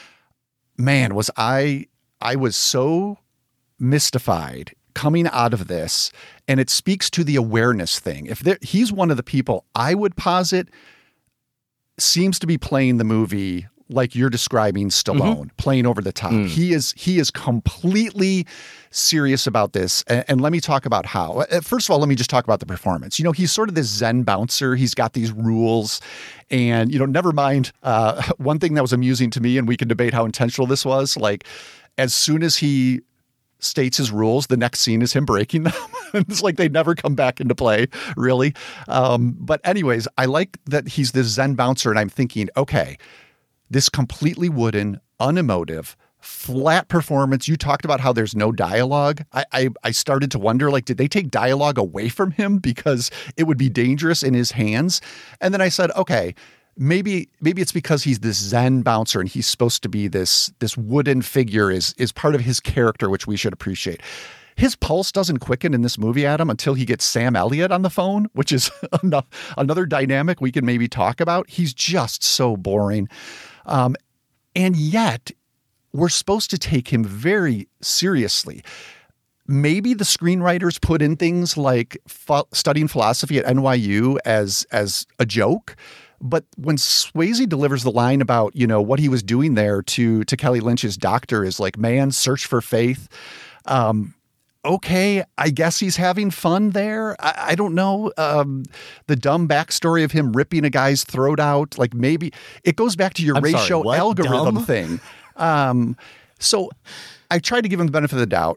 Man, was I, I was so mystified coming out of this, and it speaks to the awareness thing. If there, he's one of the people I would posit seems to be playing the movie like you're describing Stallone, mm-hmm. playing over the top. Mm. He is he is completely serious about this. And, and let me talk about how. First of all, let me just talk about the performance. You know, he's sort of this Zen bouncer. He's got these rules. And, you know, never mind. Uh, one thing that was amusing to me, and we can debate how intentional this was, like as soon as he states his rules, the next scene is him breaking them. It's like they never come back into play, really. Um, but anyways, I like that he's this Zen bouncer, and I'm thinking, okay, this completely wooden, unemotive, flat performance. You talked about how there's no dialogue. I, I I started to wonder, like, did they take dialogue away from him because it would be dangerous in his hands? And then I said, okay, Maybe maybe it's because he's this Zen bouncer and he's supposed to be this this wooden figure is is part of his character, which we should appreciate. His pulse doesn't quicken in this movie, Adam, until he gets Sam Elliott on the phone, which is another dynamic we can maybe talk about. He's just so boring. Um, and yet we're supposed to take him very seriously. Maybe the screenwriters put in things like ph- studying philosophy at N Y U as as a joke. But when Swayze delivers the line about, you know, what he was doing there to to Kelly Lynch's doctor is like, man, search for faith. Um, okay, I guess he's having fun there. I, I don't know. Um, the dumb backstory of him ripping a guy's throat out, like maybe it goes back to your I'm ratio sorry, algorithm dumb? thing. Um, so I tried to give him the benefit of the doubt.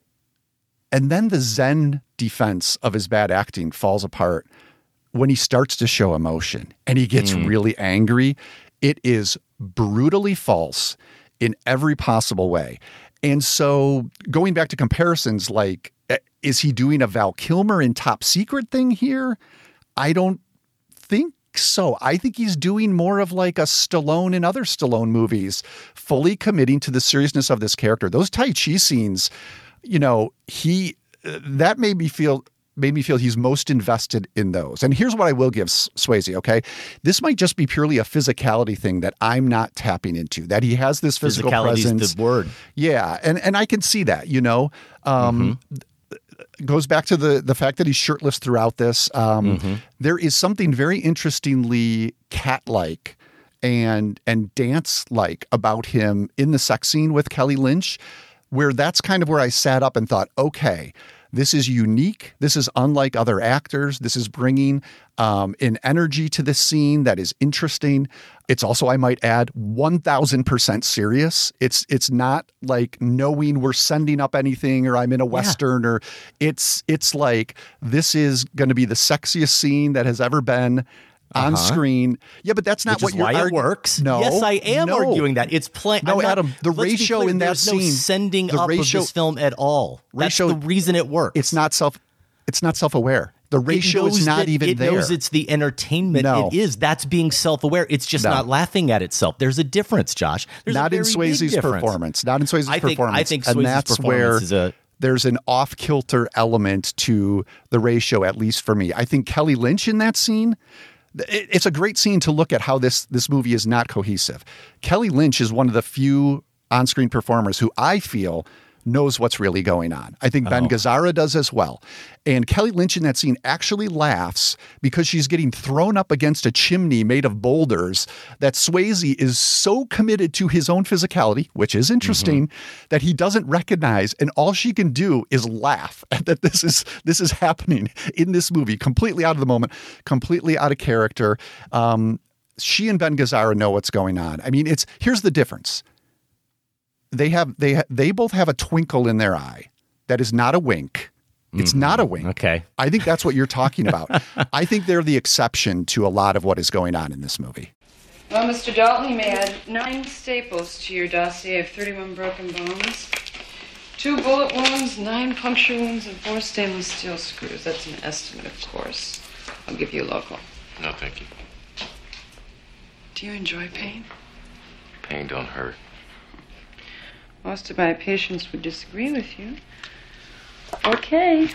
And then the Zen defense of his bad acting falls apart when he starts to show emotion and he gets mm. really angry. It is brutally false in every possible way. And so going back to comparisons, like, is he doing a Val Kilmer in Top Secret thing here? I don't think so. I think he's doing more of like a Stallone in other Stallone movies, fully committing to the seriousness of this character. Those Tai Chi scenes, you know, he, that made me feel made me feel he's most invested in those. And here's what I will give Swayze, okay? This might just be purely a physicality thing that I'm not tapping into, that he has this physical presence. Physicality is the word. Yeah, and, and I can see that, you know. Um, mm-hmm. Goes back to the, the fact that he's shirtless throughout this. Um, mm-hmm. There is something very interestingly cat-like and, and dance-like about him in the sex scene with Kelly Lynch, where that's kind of where I sat up and thought, okay, This is unique. This is unlike other actors. This is bringing um, an energy to this scene that is interesting. It's also, I might add, one thousand percent serious. It's it's not like knowing we're sending up anything or I'm in a Western yeah. or it's it's like this is going to be the sexiest scene that has ever been on uh-huh. screen. Yeah, but that's not Which what is you're why argu- it works. No. Yes, I am no. arguing that. It's playing. No, not, Adam, the let's ratio be clear, in that there's scene. No sending the up ratio, of this film at all. Ratio, that's the reason it works. It's not self it's not self-aware. The ratio is not that, even it there. It knows it's the entertainment. No. It is. That's being self-aware. It's just no. not laughing at itself. There's a difference, Josh. There's not a in very Swayze's big difference. performance. Not in Swayze's I think, performance. I think and Swayze's that's performance where is a... there's an off-kilter element to the ratio, at least for me. I think Kelly Lynch in that scene, it's a great scene to look at how this this movie is not cohesive. Kelly Lynch is one of the few on-screen performers who I feel knows what's really going on. I think Ben oh. Gazzara does as well. And Kelly Lynch in that scene actually laughs because she's getting thrown up against a chimney made of boulders that Swayze is so committed to his own physicality, which is interesting, mm-hmm. that he doesn't recognize. And all she can do is laugh at that this is this is happening in this movie, completely out of the moment, completely out of character. Um, she and Ben Gazzara know what's going on. I mean, it's here's the difference. They have they ha- they both have a twinkle in their eye that is not a wink. It's mm-hmm. not a wink. Okay. I think that's what you're talking about. I think they're the exception to a lot of what is going on in this movie. Well, Mister Dalton, you may add nine staples to your dossier of thirty-one broken bones, two bullet wounds, nine puncture wounds, and four stainless steel screws. That's an estimate, of course. I'll give you a local. No, thank you. Do you enjoy pain? Pain don't hurt. Most of my patients would disagree with you. Okay.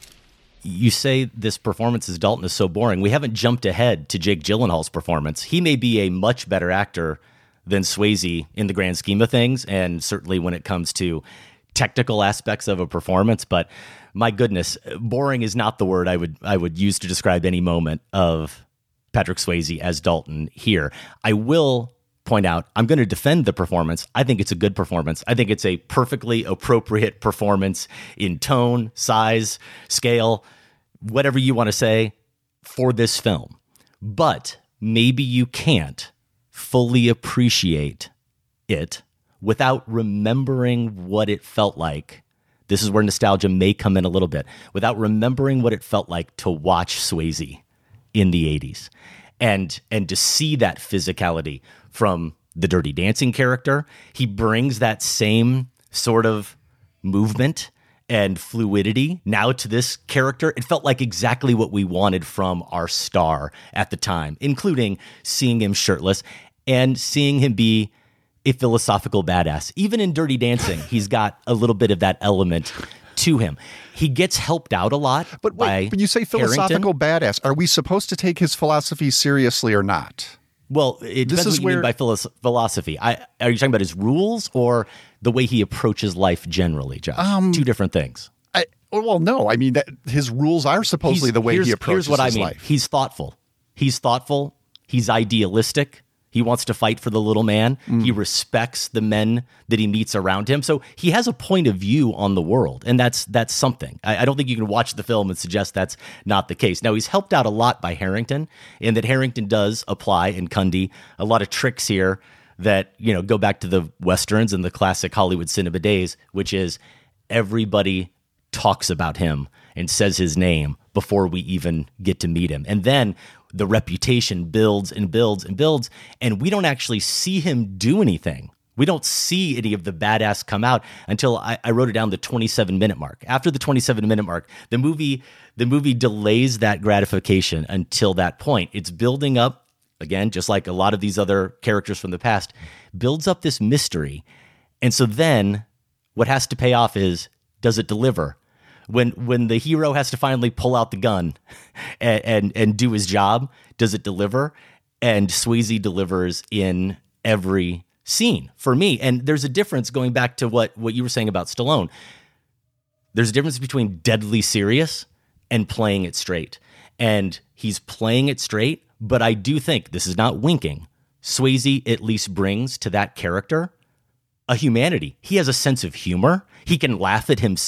You say this performance as Dalton is so boring. We haven't jumped ahead to Jake Gyllenhaal's performance. He may be a much better actor than Swayze in the grand scheme of things, and certainly when it comes to technical aspects of a performance. But my goodness, boring is not the word I would I would use to describe any moment of Patrick Swayze as Dalton here. I will point out, I'm going to defend the performance. I think it's a good performance. I think it's a perfectly appropriate performance in tone, size, scale, whatever you want to say for this film. But maybe you can't fully appreciate it without remembering what it felt like. This is where nostalgia may come in a little bit. Without remembering what it felt like to watch Swayze in the eighties. And and to see that physicality from the Dirty Dancing character. He brings that same sort of movement and fluidity now to this character. It felt like exactly what we wanted from our star at the time, including seeing him shirtless and seeing him be a philosophical badass. Even in Dirty Dancing, he's got a little bit of that element to him. He gets helped out a lot. But wait, by when you say philosophical Harrington. badass, are we supposed to take his philosophy seriously or not? Well, it depends This is what you where- mean by philos- philosophy. I, are you talking about his rules or the way he approaches life generally, Josh? Um, Two different things. I, well, no. I mean, that his rules are supposedly He's- the way here's, he approaches Here's what his I mean. life. He's thoughtful. He's thoughtful. He's idealistic. He wants to fight for the little man. Mm. He respects the men that he meets around him. So he has a point of view on the world, and that's that's something. I, I don't think you can watch the film and suggest that's not the case. Now, he's helped out a lot by Harrington, in that Harrington does apply in Cundy a lot of tricks here that, you know, go back to the Westerns and the classic Hollywood cinema days, which is everybody talks about him and says his name before we even get to meet him. And then the reputation builds and builds and builds, and we don't actually see him do anything. We don't see any of the badass come out until I, I wrote it down, the twenty-seven minute mark. After the twenty-seven minute mark, the movie the movie delays that gratification until that point. It's building up, again, just like a lot of these other characters from the past, builds up this mystery. And so then what has to pay off is, does it deliver? When when the hero has to finally pull out the gun and, and and do his job, does it deliver? And Swayze delivers in every scene for me. And there's a difference, going back to what, what you were saying about Stallone. There's a difference between deadly serious and playing it straight. And he's playing it straight, but I do think, this is not winking, Swayze at least brings to that character a humanity. He has a sense of humor. He can laugh at himself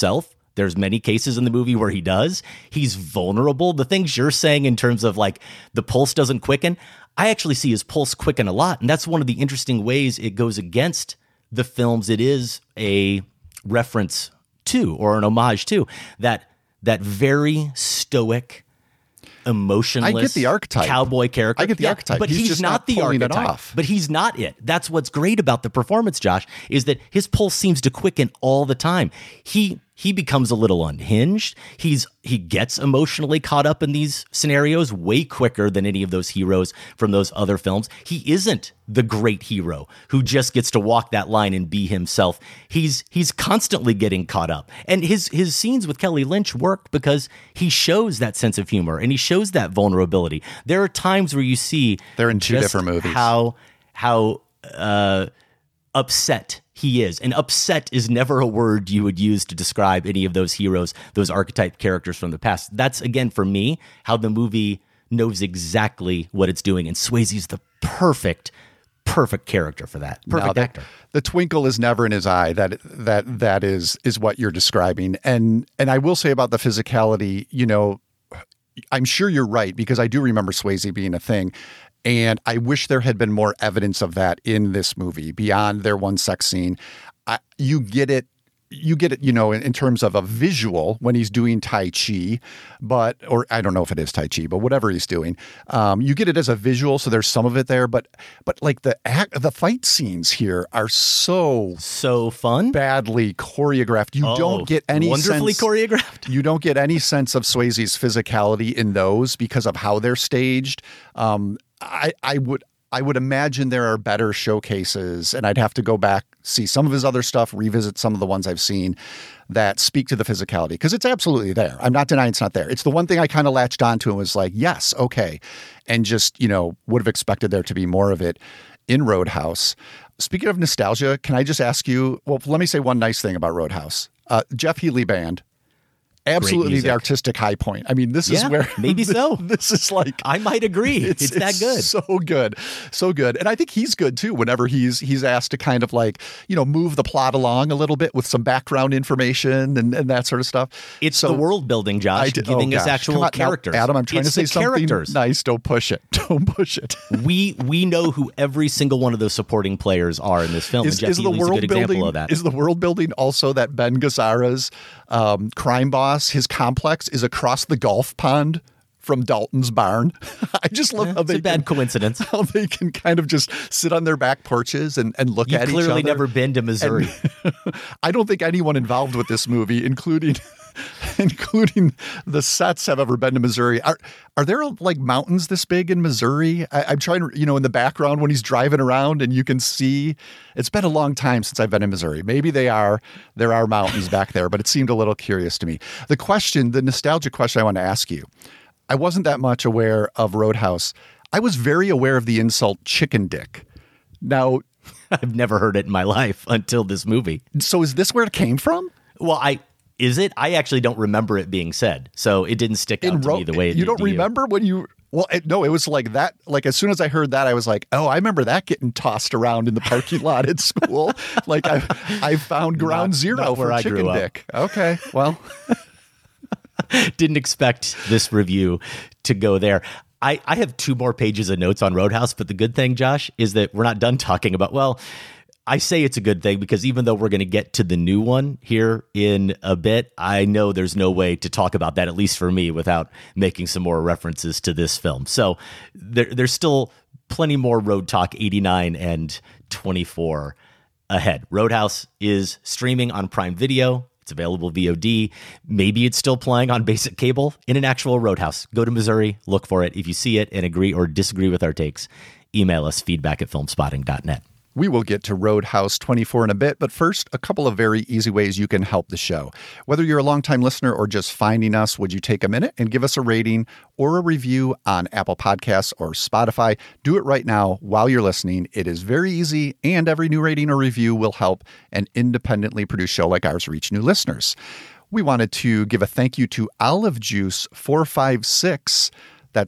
There's many cases in the movie where he does. He's vulnerable. The things you're saying in terms of like the pulse doesn't quicken, I actually see his pulse quicken a lot. And that's one of the interesting ways it goes against the films it is a reference to or an homage to. That that very stoic, emotionless I get the archetype. cowboy character. I get the yeah, archetype. But he's, he's, just not, not the pulling archetype. it off. But he's not it. That's what's great about the performance, Josh, is that his pulse seems to quicken all the time. He he becomes a little unhinged. He's he gets emotionally caught up in these scenarios way quicker than any of those heroes from those other films. He isn't the great hero who just gets to walk that line and be himself. He's he's constantly getting caught up. And his his scenes with Kelly Lynch work because he shows that sense of humor and he shows that vulnerability. There are times where you see they're in two just different movies. How how uh, upset he is. And upset is never a word you would use to describe any of those heroes, those archetype characters from the past. That's, again, for me, how the movie knows exactly what it's doing. And Swayze's the perfect, perfect character for that. Perfect the, actor. The twinkle is never in his eye. That that that is is what you're describing. And and I will say about the physicality, you know, I'm sure you're right, because I do remember Swayze being a thing. And I wish there had been more evidence of that in this movie beyond their one sex scene. I, you get it. You get it, you know, in, in terms of a visual when he's doing Tai Chi, but, or I don't know if it is Tai Chi, but whatever he's doing, um, you get it as a visual. So there's some of it there, but, but like the act, the fight scenes here are so, so fun, badly choreographed. You oh, don't get any wonderfully sense, choreographed. You don't get any sense of Swayze's physicality in those because of how they're staged. Um, I, I would, I would imagine there are better showcases, and I'd have to go back, see some of his other stuff, revisit some of the ones I've seen that speak to the physicality, because it's absolutely there. I'm not denying it's not there. It's the one thing I kind of latched onto and was like, yes, okay. And just, you know, would have expected there to be more of it in Roadhouse. Speaking of nostalgia, can I just ask you, well, let me say one nice thing about Roadhouse. Uh, Jeff Healey Band. Absolutely the artistic high point. I mean, this yeah, is where maybe so. This is like I might agree. It's, it's that good. So good. So good. And I think he's good too whenever he's he's asked to kind of like, you know, move the plot along a little bit with some background information and, and that sort of stuff. It's so, the world building, Josh, did, giving oh us actual on, characters. Now, Adam, I'm trying it's to say something characters. nice. Don't push it. Don't push it. we we know who every single one of those supporting players are in this film. Is, and Jeff is the Healey's world a good building, example of that. Is the world building also that Ben Gazzara's um, crime boss, his complex is across the golf pond from Dalton's barn? I just love yeah, how it's they a bad can, coincidence. How they can kind of just sit on their back porches and, and look You've at each other. clearly never been to Missouri. And I don't think anyone involved with this movie, including including the sets, have ever been to Missouri. Are are there like mountains this big in Missouri? I, I'm trying to, you know, in the background when he's driving around and you can see. It's been a long time since I've been in Missouri. Maybe they are. There are mountains back there, but it seemed a little curious to me. The question, the nostalgia question I want to ask you, I wasn't that much aware of Roadhouse. I was very aware of the insult chicken dick. Now, I've never heard it in my life until this movie. So is this where it came from? Well, I is it? I actually don't remember it being said, so it didn't stick out in to ro- me the way it you did don't to remember you. when you. Well, it, no, it was like that. Like as soon as I heard that, I was like, "Oh, I remember that getting tossed around in the parking lot at school." Like I, I found ground Not, zero not for where I chicken grew up. dick. Okay, well, didn't expect this review to go there. I, I have two more pages of notes on Roadhouse, but the good thing, Josh, is that we're not done talking about, well, I say it's a good thing because even though we're going to get to the new one here in a bit, I know there's no way to talk about that, at least for me, without making some more references to this film. So there, there's still plenty more Road Talk eighty-nine and twenty-four ahead. Roadhouse is streaming on Prime Video. It's available V O D. Maybe it's still playing on basic cable in an actual Roadhouse. Go to Missouri, look for it. If you see it and agree or disagree with our takes, email us feedback at filmspotting dot net. We will get to Roadhouse twenty-four in a bit, but first, a couple of very easy ways you can help the show. Whether you're a longtime listener or just finding us, would you take a minute and give us a rating or a review on Apple Podcasts or Spotify? Do it right now while you're listening. It is very easy, and every new rating or review will help an independently produced show like ours reach new listeners. We wanted to give a thank you to Olive Juice four five six. That's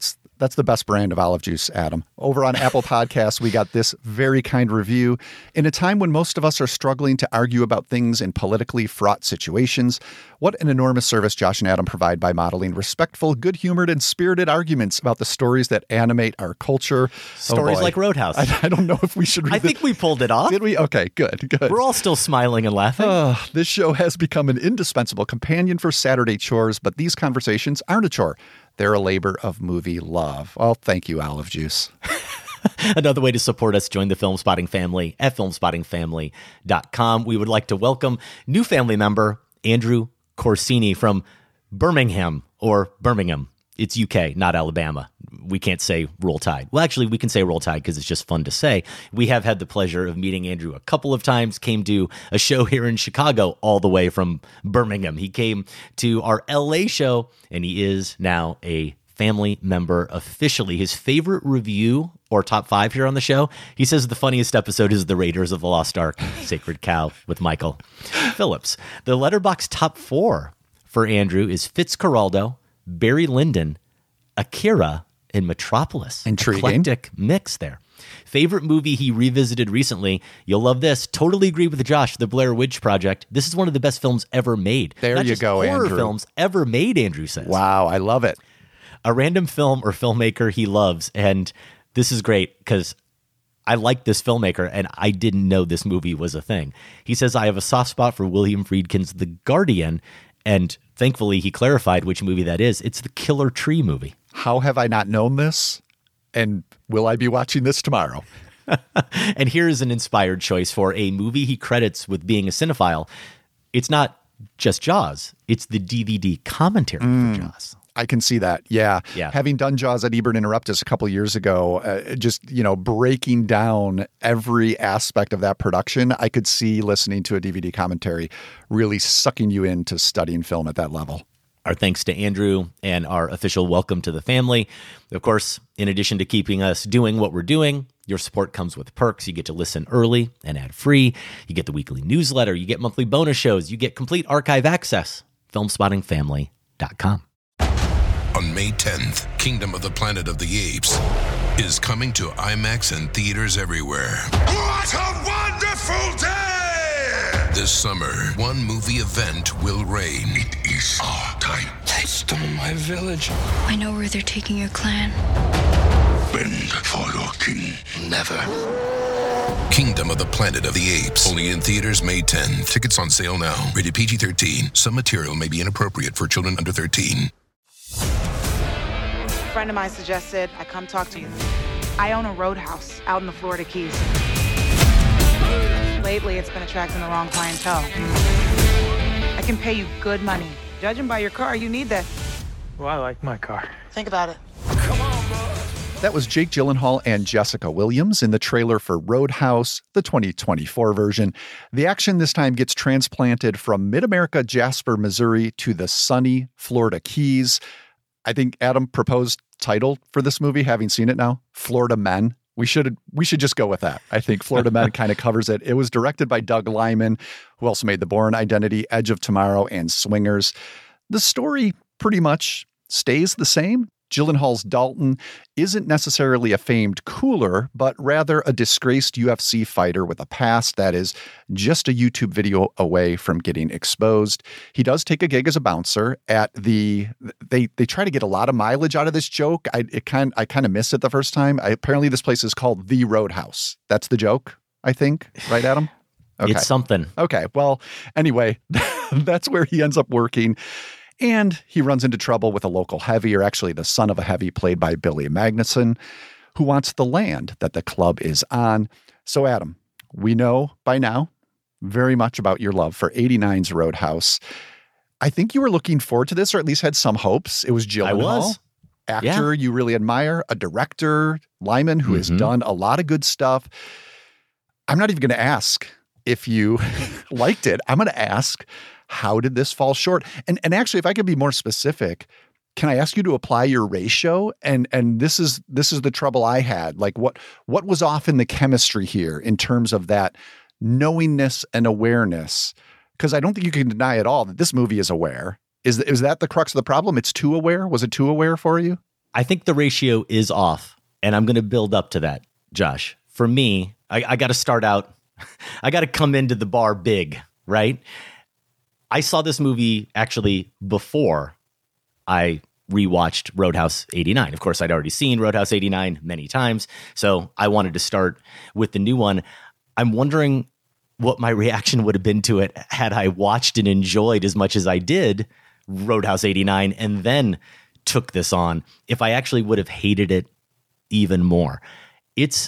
That's the best brand of olive juice, Adam. Over on Apple Podcasts, we got this very kind review. In a time when most of us are struggling to argue about things in politically fraught situations, what an enormous service Josh and Adam provide by modeling respectful, good-humored, and spirited arguments about the stories that animate our culture. Stories oh like Roadhouse. I, I don't know if we should read I the, think we pulled it off. Did we? Okay, good, good. We're all still smiling and laughing. Uh, this show has become an indispensable companion for Saturday chores, but these conversations aren't a chore. They're a labor of movie love. Well, thank you, Olive Juice. Another way to support us, join the Film Spotting family at film spotting family dot com. We would like to welcome new family member Andrew Corsini from Birmingham or Birmingham. It's U K, not Alabama. We can't say Roll Tide. Well, actually, we can say Roll Tide because it's just fun to say. We have had the pleasure of meeting Andrew a couple of times, came to a show here in Chicago all the way from Birmingham. He came to our L A show, and he is now a family member officially. His favorite review or top five here on the show, he says the funniest episode is the Raiders of the Lost Ark, Sacred Cow with Michael Phillips. The Letterboxd top four for Andrew is Fitzcarraldo, Barry Lyndon, Akira, and Metropolis. Intriguing. Eclectic mix there. Favorite movie he revisited recently. You'll love this. Totally agree with Josh. The Blair Witch Project. This is one of the best films ever made. There Not you just go, horror Andrew. films ever made, Andrew says. Wow, I love it. A random film or filmmaker he loves. And this is great because I like this filmmaker and I didn't know this movie was a thing. He says, I have a soft spot for William Friedkin's The Guardian. And thankfully, he clarified which movie that is. It's the Killer Tree movie. How have I not known this? And will I be watching this tomorrow? And here is an inspired choice for a movie he credits with being a cinephile. It's not just Jaws. It's the D V D commentary Mm. for Jaws. I can see that. Yeah. Yeah. Having done Jaws at Ebert Interruptus a couple years ago, uh, just, you know, breaking down every aspect of that production, I could see listening to a D V D commentary really sucking you into studying film at that level. Our thanks to Andrew and our official welcome to the family. Of course, in addition to keeping us doing what we're doing, your support comes with perks. You get to listen early and ad-free. You get the weekly newsletter. You get monthly bonus shows. You get complete archive access. film spotting family dot com. On May tenth, Kingdom of the Planet of the Apes is coming to IMAX and theaters everywhere. What a wonderful day! This summer, one movie event will reign. It is our time. They stole my village. I know where they're taking your clan. Bend for your king. Never. Kingdom of the Planet of the Apes. Only in theaters May tenth. Tickets on sale now. Rated P G thirteen. Some material may be inappropriate for children under thirteen. A friend of mine suggested I come talk to you. I own a roadhouse out in the Florida Keys. Lately, it's been attracting the wrong clientele. I can pay you good money. Judging by your car, you need that. Well, I like my car. Think about it. That was Jake Gyllenhaal and Jessica Williams in the trailer for Roadhouse, the twenty twenty-four version. The action this time gets transplanted from Mid-America, Jasper, Missouri to the sunny Florida Keys. I think Adam proposed title for this movie, having seen it now, Florida Men. We should we should just go with that. I think Florida Men kind of covers it. It was directed by Doug Liman, who also made The Bourne Identity, Edge of Tomorrow, and Swingers. The story pretty much stays the same. Gyllenhaal's Dalton isn't necessarily a famed cooler, but rather a disgraced U F C fighter with a past that is just a YouTube video away from getting exposed. He does take a gig as a bouncer at the. They they try to get a lot of mileage out of this joke. I it kind I kind of missed it the first time. I, apparently, this place is called The Roadhouse. That's the joke, I think. Right, Adam? Okay. It's something. Okay. Well, anyway, that's where he ends up working. And he runs into trouble with a local heavy, or actually the son of a heavy played by Billy Magnuson, who wants the land that the club is on. So, Adam, we know by now very much about your love for eighty-nine's Roadhouse. I think you were looking forward to this, or at least had some hopes. It was Gyllenhaal, I was. actor Yeah. you really admire, a director, Lyman, who has Mhm. done a lot of good stuff. I'm not even going to ask if you liked it. I'm going to ask, how did this fall short? And and actually, if I could be more specific, can I ask you to apply your ratio? And and this is this is the trouble I had. Like what what was off in the chemistry here in terms of that knowingness and awareness? Because I don't think you can deny at all that this movie is aware. Is is that the crux of the problem? It's too aware? Was it too aware for you? I think the ratio is off, and I'm going to build up to that, Josh. For me, I, I got to start out, I got to come into the bar big, right? I saw this movie actually before I rewatched Roadhouse eighty-nine. Of course, I'd already seen Roadhouse eighty-nine many times, so I wanted to start with the new one. I'm wondering what my reaction would have been to it had I watched and enjoyed as much as I did Roadhouse eighty-nine and then took this on, if I actually would have hated it even more. It's,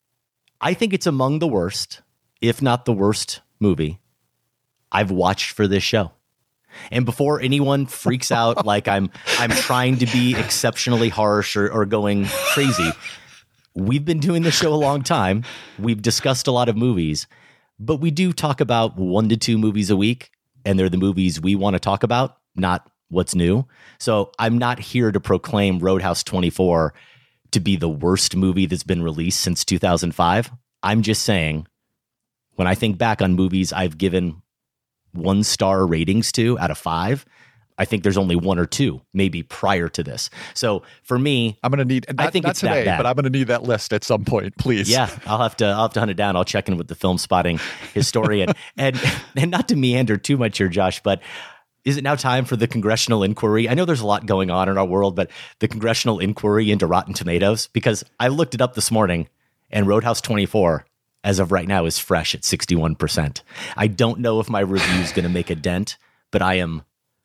I think it's among the worst, if not the worst movie I've watched for this show. And before anyone freaks out like I'm I'm trying to be exceptionally harsh or, or going crazy, we've been doing this show a long time. We've discussed a lot of movies, but we do talk about one to two movies a week, and they're the movies we want to talk about, not what's new. So I'm not here to proclaim Roadhouse twenty-four to be the worst movie that's been released since two thousand five. I'm just saying, when I think back on movies I've given one star ratings to out of five, I think there's only one or two, maybe prior to this. So for me, I'm going to need, not, I think not it's today, that bad. but I'm going to need that list at some point, please. Yeah, I'll have to, I'll have to hunt it down. I'll check in with the Film Spotting historian. and, and not to meander too much here, Josh, but is it now time for the congressional inquiry? I know there's a lot going on in our world, but the congressional inquiry into Rotten Tomatoes, because I looked it up this morning, and Roadhouse twenty-four, as of right now, is fresh at sixty-one percent. I don't know if my review is going to make a dent, but I am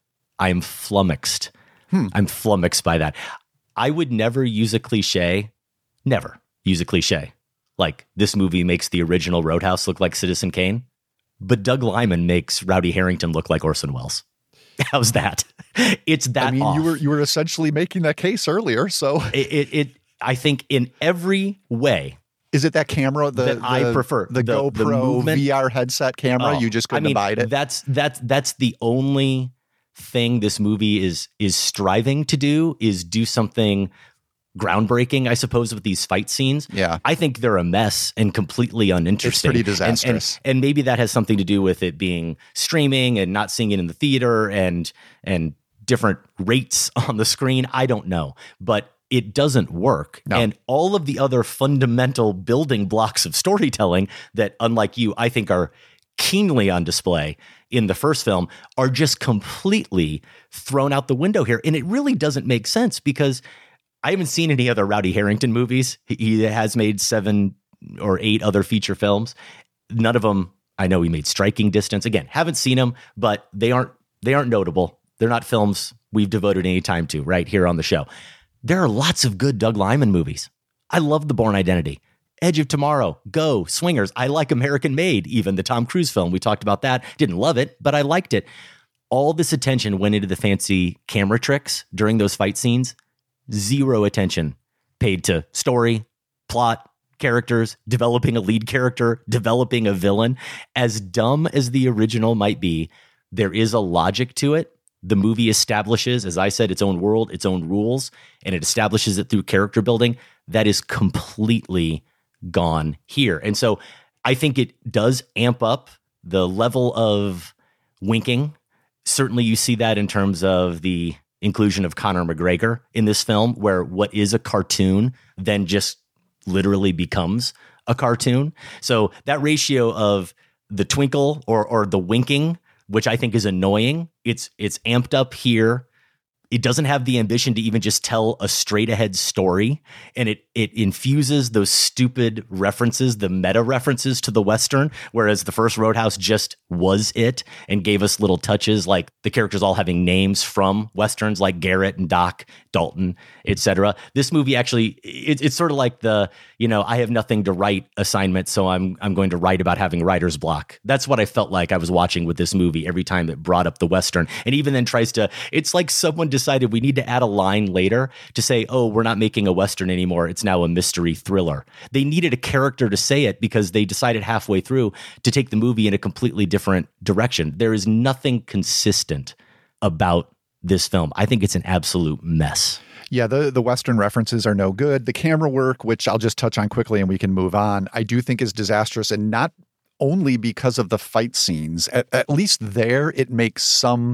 I am flummoxed. Hmm. I'm flummoxed by that. I would never use a cliche, never use a cliche, like this movie makes the original Roadhouse look like Citizen Kane, but Doug Liman makes Rowdy Harrington look like Orson Welles. How's that? It's that I mean, off. you were you were essentially making that case earlier, so it, it, it I think in every way. Is it that camera the, that the I prefer the, the GoPro the V R headset camera? Oh, you just couldn't I mean, abide it. That's that's that's the only thing this movie is is striving to do, is do something groundbreaking, I suppose, with these fight scenes. Yeah, I think they're a mess and completely uninteresting. It's pretty disastrous, and, and, and maybe that has something to do with it being streaming and not seeing it in the theater and and different rates on the screen. I don't know, but it doesn't work. No. And all of the other fundamental building blocks of storytelling that, unlike you, I think are keenly on display in the first film are just completely thrown out the window here. And it really doesn't make sense, because I haven't seen any other Rowdy Harrington movies. He has made seven or eight other feature films. None of them, I know he made Striking Distance. Again, haven't seen them, but they aren't they aren't notable. They're not films we've devoted any time to right here on the show. There are lots of good Doug Liman movies. I love The Bourne Identity, Edge of Tomorrow, Go, Swingers. I like American Made, even the Tom Cruise film. We talked about that. Didn't love it, but I liked it. All this attention went into the fancy camera tricks during those fight scenes. Zero attention paid to story, plot, characters, developing a lead character, developing a villain. As dumb as the original might be, there is a logic to it. The movie establishes, as I said, its own world, its own rules, and it establishes it through character building. That is completely gone here. And so I think it does amp up the level of winking. Certainly you see that in terms of the inclusion of Conor McGregor in this film, where what is a cartoon then just literally becomes a cartoon. So that ratio of the twinkle or or the winking, which I think is annoying, it's it's amped up here. It doesn't have the ambition to even just tell a straight ahead story. And it it infuses those stupid references, the meta references to the Western, whereas the first Roadhouse just was it and gave us little touches like the characters all having names from Westerns like Garrett and Doc, Dalton, et cetera. This movie actually, it, it's sort of like the, you know, I have nothing to write assignment, so I'm I'm going to write about having writer's block. That's what I felt like I was watching with this movie every time it brought up the Western. And even then tries to, it's like someone decided we need to add a line later to say, oh, we're not making a Western anymore. It's now a mystery thriller. They needed a character to say it because they decided halfway through to take the movie in a completely different direction. There is nothing consistent about this film. I think it's an absolute mess. Yeah, the, the Western references are no good. The camera work, which I'll just touch on quickly and we can move on, I do think is disastrous, and not only because of the fight scenes. At, at least there, it makes some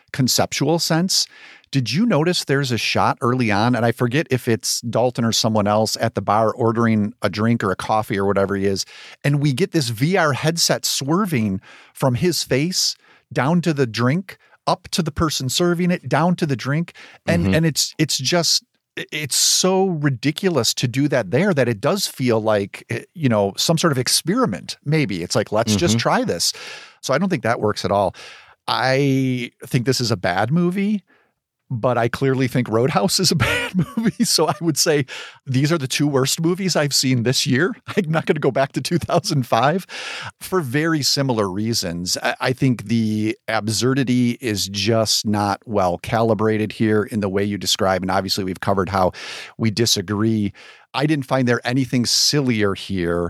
conceptual sense. Did you notice there's a shot early on, and I forget if it's Dalton or someone else at the bar ordering a drink or a coffee or whatever he is, and we get this V R headset swerving from his face down to the drink, up to the person serving it, down to the drink, and Mm-hmm. and it's it's just it's so ridiculous to do that there that it does feel like, you know, some sort of experiment. Maybe it's like, let's just Mhm. try this. So I don't think that works at all. I think this is a bad movie, but I clearly think Roadhouse is a bad movie. So I would say these are the two worst movies I've seen this year. I'm not going to go back to two thousand five for very similar reasons. I I think the absurdity is just not well calibrated here in the way you describe. And obviously we've covered how we disagree. I didn't find there anything sillier here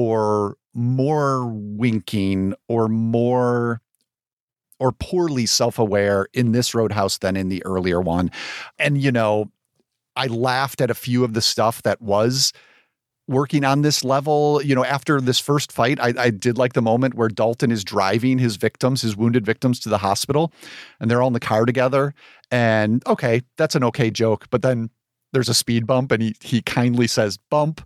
or more winking or more or poorly self-aware in this Roadhouse than in the earlier one. And, you know, I laughed at a few of the stuff that was working on this level. You know, after this first fight, I, I did like the moment where Dalton is driving his victims, his wounded victims to the hospital, and they're all in the car together. And okay, that's an okay joke. But then there's a speed bump and he he kindly says, bump.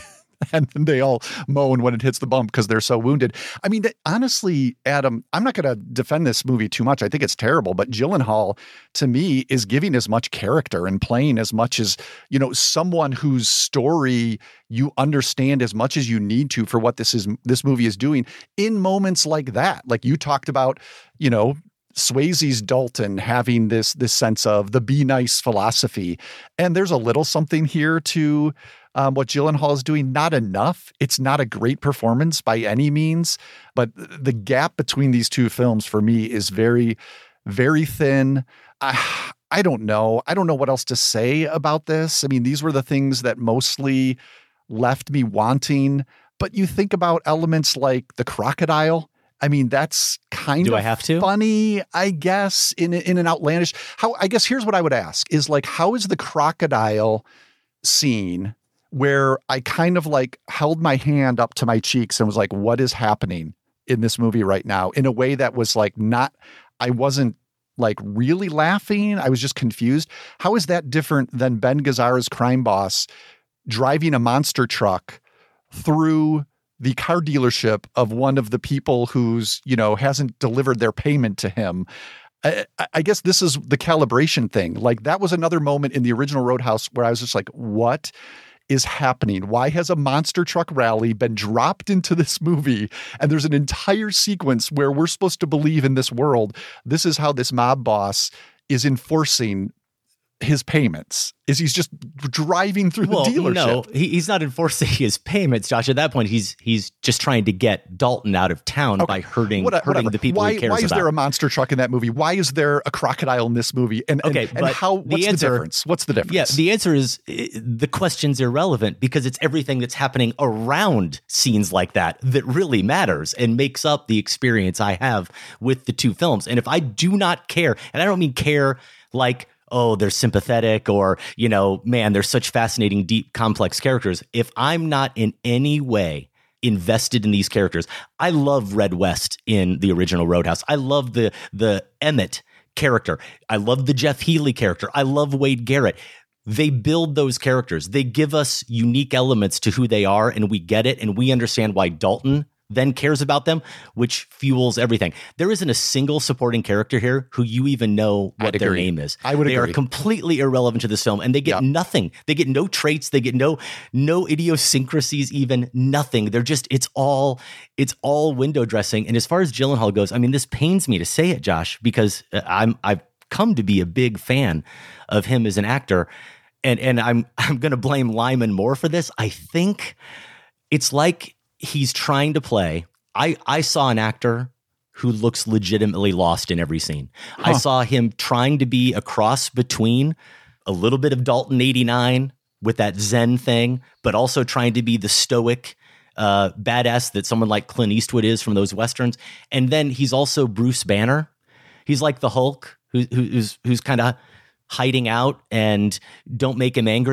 And then they all moan when it hits the bump because they're so wounded. I mean, honestly, Adam, I'm not going to defend this movie too much. I think it's terrible. But Gyllenhaal, to me, is giving as much character and playing as much as, you know, someone whose story you understand as much as you need to for what this is. This movie is doing in moments like that. Like you talked about, you know, Swayze's Dalton having this this sense of the be nice philosophy. And there's a little something here to Um, what Gyllenhaal is doing, not enough. It's not a great performance by any means, but the gap between these two films for me is very, very thin. I, I don't know. I don't know what else to say about this. I mean, these were the things that mostly left me wanting, but you think about elements like the crocodile. I mean, that's kind Do of I have to? funny, I guess, in, in an outlandish, how, I guess here's what I would ask is like, how is the crocodile scene where I kind of like held my hand up to my cheeks and was like, what is happening in this movie right now? In a way that was like not, I wasn't like really laughing. I was just confused. How is that different than Ben Gazzara's crime boss driving a monster truck through the car dealership of one of the people who's, you know, hasn't delivered their payment to him? I, I guess this is the calibration thing. Like that was another moment in the original Roadhouse where I was just like, what is happening? Why has a monster truck rally been dropped into this movie? And there's an entire sequence where we're supposed to believe in this world, this is how this mob boss is enforcing his payments, is he's just driving through well, the dealership. No, he, he's not enforcing his payments, Josh. At that point, he's he's just trying to get Dalton out of town Okay. by hurting What- hurting whatever. the people why, he cares Why is about. there a monster truck in that movie? Why is there a crocodile in this movie? And, and- Okay, and, but how, the what's the, answer- difference? What's the difference? Yeah, the answer is uh, the question's irrelevant because it's everything that's happening around scenes like that that really matters and makes up the experience I have with the two films. And if I do not care, and I don't mean care like, oh, they're sympathetic or, you know, man, they're such fascinating, deep, complex characters. If I'm not in any way invested in these characters, I love Red West in the original Roadhouse. I love the the Emmett character. I love the Jeff Healey character. I love Wade Garrett. They build those characters. They give us unique elements to who they are, and we get it, and we understand why Dalton then cares about them, which fuels everything. There isn't a single supporting character here who you even know what I'd their agree. name is. I would They agree. are completely irrelevant to this film, and they get Yep. nothing. They get no traits. They get no no idiosyncrasies, even nothing. They're just it's all it's all window dressing. And as far as Gyllenhaal goes, I mean, this pains me to say it, Josh, because I'm I've come to be a big fan of him as an actor, and and I'm I'm going to blame Lyman more for this. I think it's like he's trying to play. I, I saw an actor who looks legitimately lost in every scene. I Huh. saw him trying to be a cross between a little bit of Dalton eighty-nine with that Zen thing, but also trying to be the stoic uh, badass that someone like Clint Eastwood is from those Westerns. And then he's also Bruce Banner. He's like the Hulk who, who's, who's kind of hiding out and don't make him angry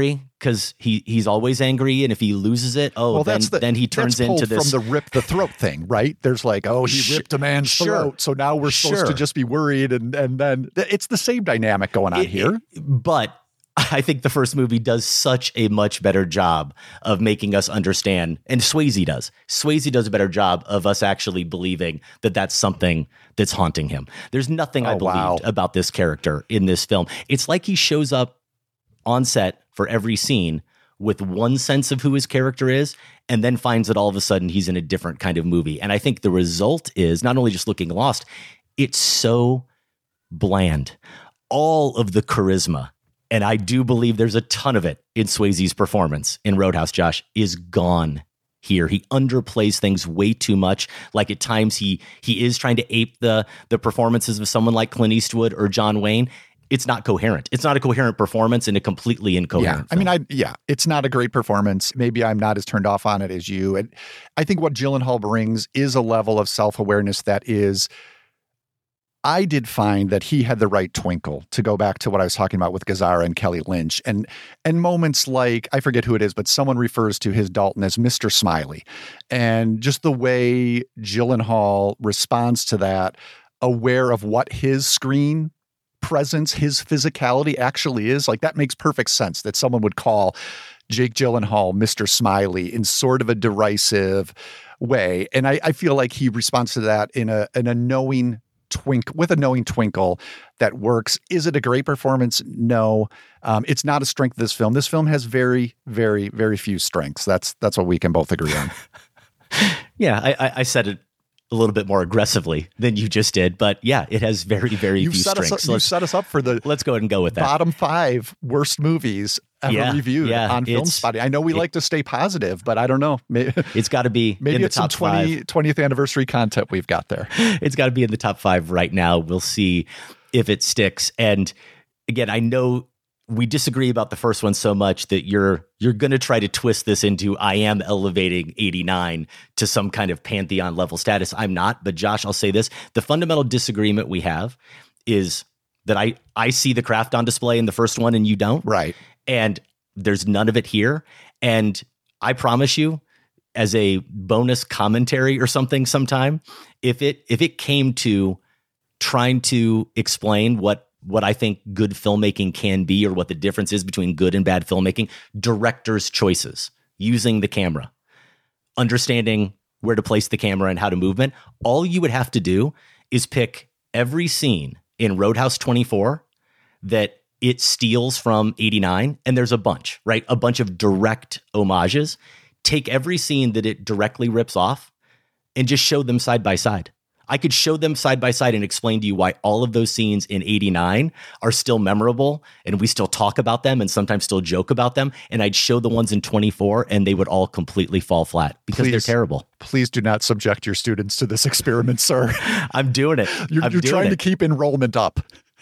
because he he's always angry, and if he loses it, oh, well, then, that's the, then he turns that's pulled into this from the rip the throat thing, right? There's like, oh, he Sh- ripped a man's sure. throat, so now we're supposed Sure. to just be worried, and and then it's the same dynamic going on It- here. it- but I think the first movie does such a much better job of making us understand, and Swayze does. Swayze does a better job of us actually believing that that's something that's haunting him. There's nothing I Oh, believed wow. about this character in this film. It's like he shows up on set for every scene with one sense of who his character is, and then finds that all of a sudden he's in a different kind of movie. And I think the result is not only just looking lost, it's so bland. All of the charisma, and I do believe there's a ton of it in Swayze's performance in Roadhouse, Josh, is gone here. He underplays things way too much. Like at times he he is trying to ape the the performances of someone like Clint Eastwood or John Wayne. It's not coherent. It's not a coherent performance and a completely incoherent. Yeah, I mean, I yeah, it's not a great performance. Maybe I'm not as turned off on it as you. And I think what Gyllenhaal brings is a level of self-awareness that is. I did find that he had the right twinkle, to go back to what I was talking about with Gazzara and Kelly Lynch, and and moments like, I forget who it is, but someone refers to his Dalton as Mister Smiley, and just the way Gyllenhaal responds to that, aware of what his screen presence, his physicality actually is, like that makes perfect sense that someone would call Jake Gyllenhaal Mister Smiley in sort of a derisive way, and I, I feel like he responds to that in a in a knowing twinkle, with a knowing twinkle that works. Is it a great performance? No. Um, it's not a strength of this film. This film has very, very, very few strengths. That's that's what we can both agree on. Yeah, I, I, I said it a little bit more aggressively than you just did, but yeah, it has very, very You've few set us strengths. up, you set us up for the let's go ahead and go with that. bottom five worst movies ever Yeah, reviewed yeah, on Film it's- Spotting. I know we it- like to stay positive, but I don't know. Maybe, It's got to be maybe in the it's some top twenty, five. twentieth anniversary content we've got there. It's got to be in the top five right now. We'll see if it sticks. And again, I know we disagree about the first one so much that you're you're going to try to twist this into I am elevating eighty-nine to some kind of pantheon level status. I'm not, but Josh, I'll say this. The fundamental disagreement we have is that I, I see the craft on display in the first one and you don't. Right. And there's none of it here. And I promise you, as a bonus commentary or something sometime, if it if it came to trying to explain what what I think good filmmaking can be, or what the difference is between good and bad filmmaking, director's choices, using the camera, understanding where to place the camera and how to movement, all you would have to do is pick every scene in Roadhouse twenty-four that it steals from eighty-nine, and there's a bunch, right? A bunch of direct homages. Take every scene that it directly rips off and just show them side by side. I could show them side by side and explain to you why all of those scenes in eighty-nine are still memorable, and we still talk about them and sometimes still joke about them. And I'd show the ones in twenty-four and they would all completely fall flat because Please. they're terrible. Please do not subject your students to this experiment, sir. I'm doing it. You're, I'm you're doing trying it. to keep enrollment up.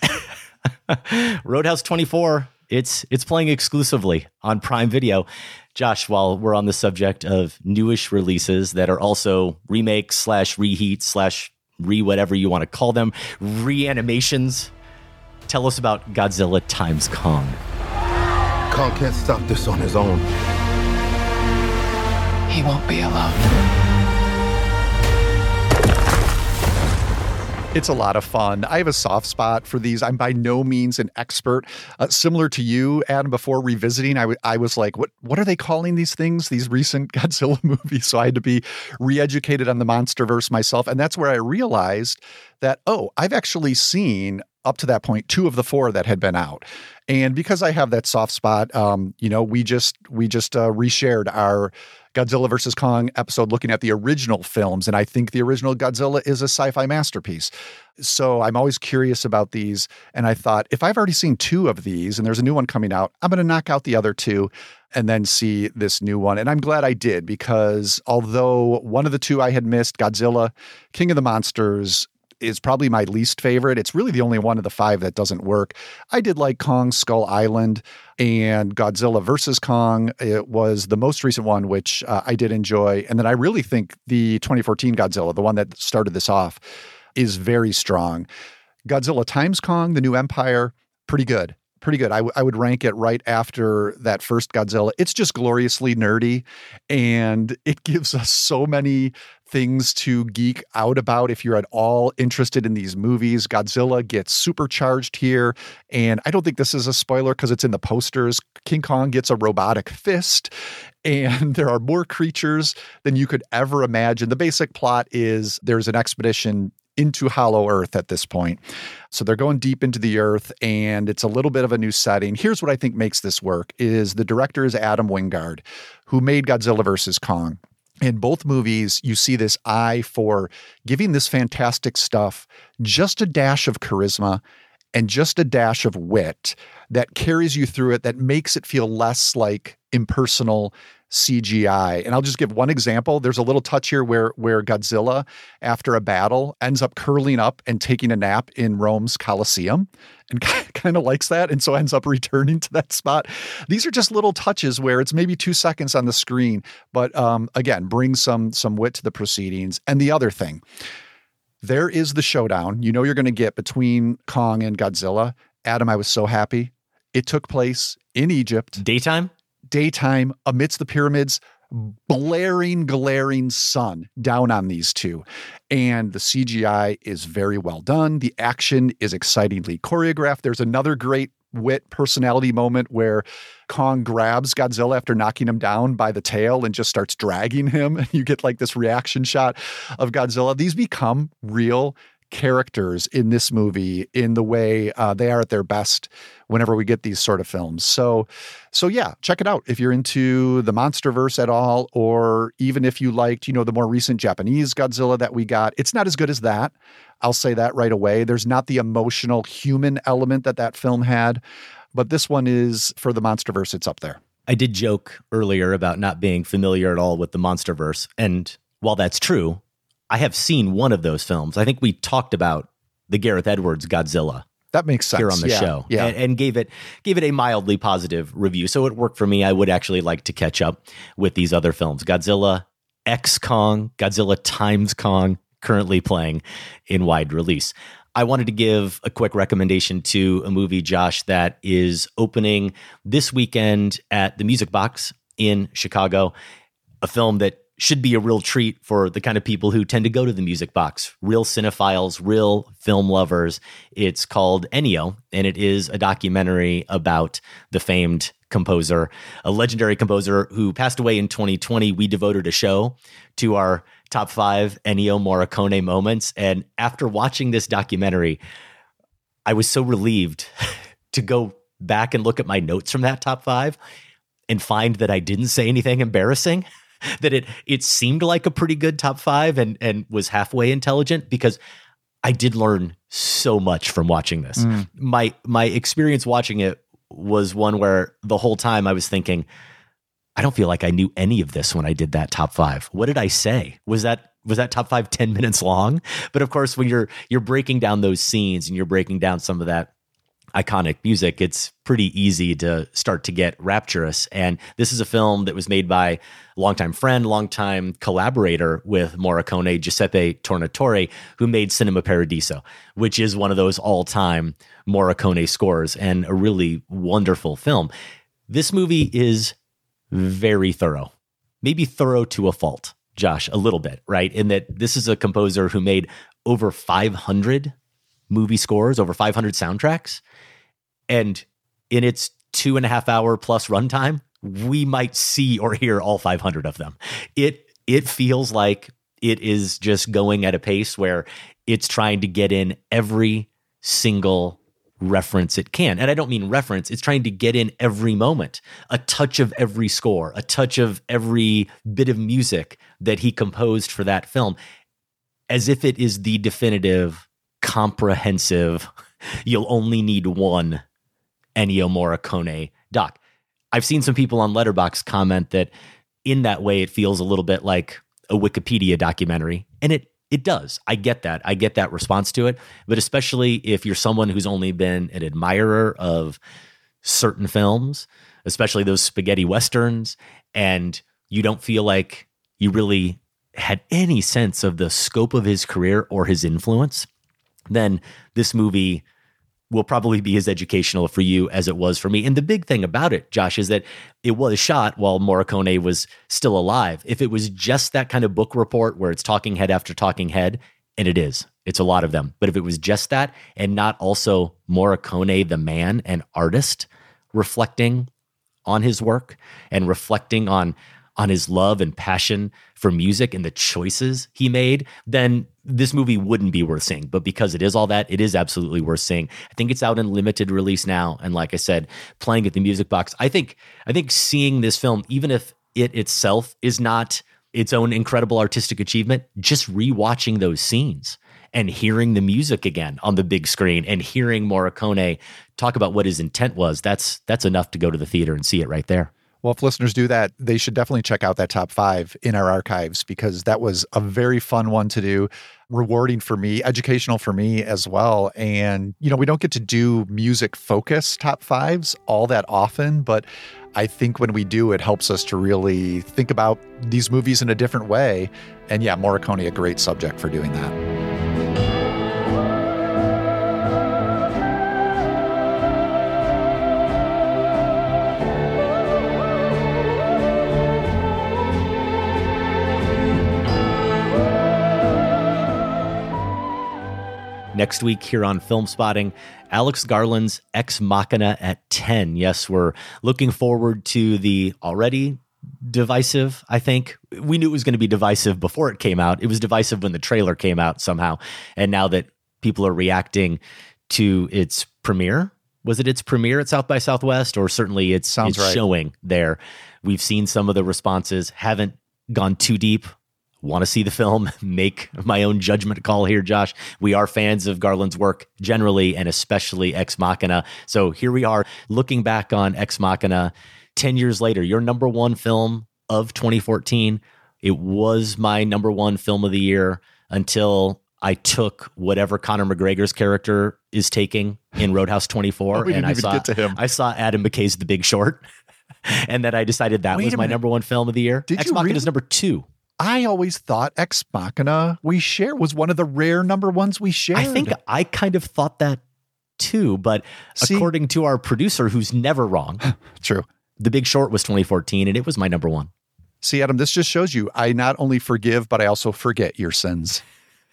Roadhouse twenty-four, it's it's playing exclusively on Prime Video. Josh, while we're on the subject of newish releases that are also remakes slash reheats slash re whatever you want to call them, reanimations, tell us about Godzilla times Kong. Kong can't stop this on his own. He won't be alone. It's a lot of fun. I have a soft spot for these. I'm by no means an expert. Uh, similar to you, Adam, before revisiting, I, w- I was like, what what are they calling these things, these recent Godzilla movies? So I had to be re-educated on the MonsterVerse myself. And that's where I realized that, oh, I've actually seen, up to that point, two of the four that had been out. And because I have that soft spot, um, you know, we just we just uh, reshared our Godzilla versus Kong episode looking at the original films. And I think the original Godzilla is a sci-fi masterpiece. So I'm always curious about these. And I thought, if I've already seen two of these and there's a new one coming out, I'm going to knock out the other two and then see this new one. And I'm glad I did, because although one of the two I had missed, Godzilla, King of the Monsters, is probably my least favorite. It's really the only one of the five that doesn't work. I did like Kong Skull Island, and Godzilla versus Kong. It was the most recent one, which uh, I did enjoy. And then I really think the twenty fourteen Godzilla, the one that started this off, is very strong. Godzilla times Kong, The New Empire, pretty good. Pretty good. I, w- I would rank it right after that first Godzilla. It's just gloriously nerdy, and it gives us so many things to geek out about if you're at all interested in these movies. Godzilla gets supercharged here, and I don't think this is a spoiler because it's in the posters. King Kong gets a robotic fist, and there are more creatures than you could ever imagine. The basic plot is there's an expedition into Hollow Earth at this point. So they're going deep into the earth, and it's a little bit of a new setting. Here's what I think makes this work is the director is Adam Wingard, who made Godzilla versus Kong. In both movies, you see this eye for giving this fantastic stuff just a dash of charisma and just a dash of wit that carries you through it, that makes it feel less like impersonal C G I. And I'll just give one example. There's a little touch here where, where Godzilla, after a battle, ends up curling up and taking a nap in Rome's Colosseum and kind of likes that, and so ends up returning to that spot. These are just little touches where it's maybe two seconds on the screen, but um, again, bring some, some wit to the proceedings. And the other thing, there is the showdown you know you're going to get between Kong and Godzilla. Adam, I was so happy. It took place in Egypt. Daytime? Daytime, amidst the pyramids, blaring, glaring sun down on these two. And the C G I is very well done. The action is excitingly choreographed. There's another great wit personality moment where Kong grabs Godzilla after knocking him down by the tail and just starts dragging him. And you get like this reaction shot of Godzilla. These become real characters in this movie in the way uh, they are at their best whenever we get these sort of films. So, so yeah, check it out if you're into the MonsterVerse at all, or even if you liked, you know, the more recent Japanese Godzilla that we got. It's not as good as that. I'll say that right away. There's not the emotional human element that that film had, but this one is, for the MonsterVerse, it's up there. I did joke earlier about not being familiar at all with the MonsterVerse, and while that's true, I have seen one of those films. I think we talked about the Gareth Edwards Godzilla. That makes sense. Here on the yeah, show. Yeah. And, and gave it gave it a mildly positive review. So it worked for me. I would actually like to catch up with these other films. Godzilla X Kong, Godzilla Times Kong, currently playing in wide release. I wanted to give a quick recommendation to a movie, Josh, that is opening this weekend at the Music Box in Chicago. A film that should be a real treat for the kind of people who tend to go to the Music Box, real cinephiles, real film lovers. It's called Ennio, and it is a documentary about the famed composer, a legendary composer who passed away in twenty twenty. We devoted a show to our top five Ennio Morricone moments. And after watching this documentary, I was so relieved to go back and look at my notes from that top five and find that I didn't say anything embarrassing. That it it seemed like a pretty good top five and and was halfway intelligent, because I did learn so much from watching this. Mm. My my experience watching it was one where the whole time I was thinking, I don't feel like I knew any of this when I did that top five. What did I say? Was that was that top five ten minutes long? But of course, when you're you're breaking down those scenes and you're breaking down some of that iconic music, it's pretty easy to start to get rapturous. And this is a film that was made by a longtime friend, longtime collaborator with Morricone, Giuseppe Tornatore, who made Cinema Paradiso, which is one of those all-time Morricone scores and a really wonderful film. This movie is very thorough, maybe thorough to a fault, Josh, a little bit, right? In that this is a composer who made over five hundred movie scores, over five hundred soundtracks. And in its two and a half hour plus runtime, we might see or hear all five hundred of them. It it feels like it is just going at a pace where it's trying to get in every single reference it can. And I don't mean reference, it's trying to get in every moment, a touch of every score, a touch of every bit of music that he composed for that film, as if it is the definitive, comprehensive, you'll only need one Ennio Morricone doc. I've seen some people on Letterboxd comment that in that way it feels a little bit like a Wikipedia documentary, and it it does. I get that. I get that response to it, but especially if you're someone who's only been an admirer of certain films, especially those spaghetti westerns, and you don't feel like you really had any sense of the scope of his career or his influence, then this movie will probably be as educational for you as it was for me. And the big thing about it, Josh, is that it was shot while Morricone was still alive. If it was just that kind of book report where it's talking head after talking head, and it is, it's a lot of them. But if it was just that and not also Morricone, the man and artist, reflecting on his work and reflecting on on his love and passion for music and the choices he made, then this movie wouldn't be worth seeing. But because it is all that, it is absolutely worth seeing. I think it's out in limited release now. And like I said, playing at the Music Box, I think I think seeing this film, even if it itself is not its own incredible artistic achievement, just rewatching those scenes and hearing the music again on the big screen and hearing Morricone talk about what his intent was, that's that's enough to go to the theater and see it right there. Well, if listeners do that, they should definitely check out that top five in our archives, because that was a very fun one to do, rewarding for me, educational for me as well. And, you know, we don't get to do music focused top fives all that often, but I think when we do, it helps us to really think about these movies in a different way. And yeah, Morricone, a great subject for doing that. Next week here on Film Spotting, Alex Garland's Ex Machina at ten. Yes, we're looking forward to the already divisive, I think. We knew it was going to be divisive before it came out. It was divisive when the trailer came out somehow. And now that people are reacting to its premiere, was it its premiere at South by Southwest? Or certainly it's, Sounds it's right. showing there. We've seen some of the responses, haven't gone too deep. Want to see the film, make my own judgment call here, Josh. We are fans of Garland's work generally, and especially Ex Machina. So here we are looking back on Ex Machina ten years later, your number one film of twenty fourteen. It was my number one film of the year until I took whatever Conor McGregor's character is taking in Roadhouse twenty-four. Oh, we and didn't I even saw, get to him. I saw Adam McKay's The Big Short. And then I decided that Wait was a my minute. number one film of the year. Did Ex you Machina is really? number two. I always thought Ex Machina we share was one of the rare number ones we shared. I think I kind of thought that too, but See? according to our producer, who's never wrong, True. The Big Short was twenty fourteen, and it was my number one. See, Adam, this just shows you I not only forgive, but I also forget your sins.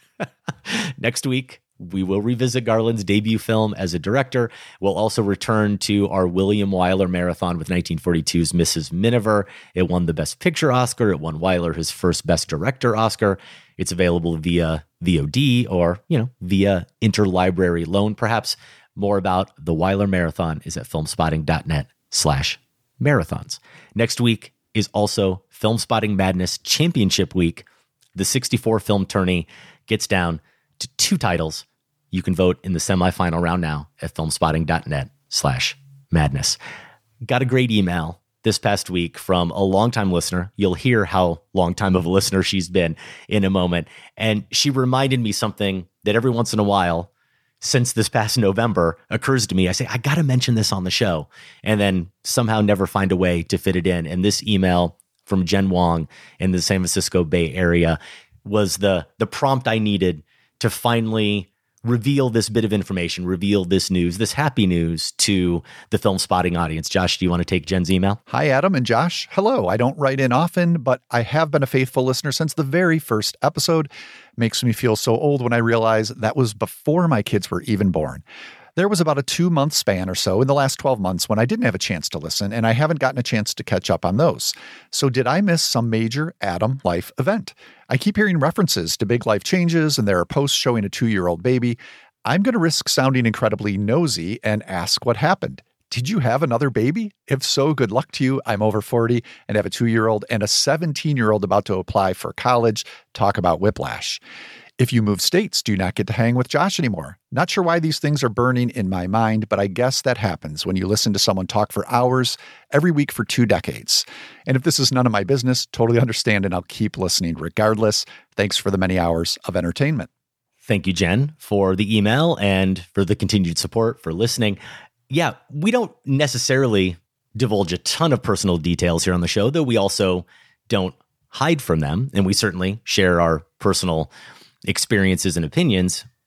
Next week, we will revisit Garland's debut film as a director. We'll also return to our William Wyler marathon with nineteen forty-two's Missus Miniver. It won the Best Picture Oscar. It won Wyler his first Best Director Oscar. It's available via V O D or, you know, via interlibrary loan. Perhaps more about the Wyler Marathon is at filmspotting.net slash marathons. Next week is also Film Spotting Madness Championship Week. The sixty-four film tourney gets down to two titles. You can vote in the semifinal round now at filmspotting.net slash madness. Got a great email this past week from a longtime listener. You'll hear how long time of a listener she's been in a moment. And she reminded me something that every once in a while, since this past November, occurs to me. I say, I got to mention this on the show, and then somehow never find a way to fit it in. And this email from Jen Wong in the San Francisco Bay Area was the the prompt I needed to finally reveal this bit of information, reveal this news, this happy news to the Film Spotting audience. Josh, do you want to take Jen's email? Hi, Adam and Josh. Hello. I don't write in often, but I have been a faithful listener since the very first episode. Makes me feel so old when I realize that was before my kids were even born. There was about a two-month span or so in the last twelve months when I didn't have a chance to listen, and I haven't gotten a chance to catch up on those. So did I miss some major Adam life event? I keep hearing references to big life changes, and there are posts showing a two-year-old baby. I'm going to risk sounding incredibly nosy and ask what happened. Did you have another baby? If so, good luck to you. I'm over forty and have a two-year-old and a seventeen-year-old about to apply for college. Talk about whiplash. If you move states, do you not get to hang with Josh anymore? Not sure why these things are burning in my mind, but I guess that happens when you listen to someone talk for hours every week for two decades. And if this is none of my business, totally understand, and I'll keep listening regardless. Thanks for the many hours of entertainment. Thank you, Jen, for the email and for the continued support, for listening. Yeah, we don't necessarily divulge a ton of personal details here on the show, though we also don't hide from them. And we certainly share our personal experiences and opinions.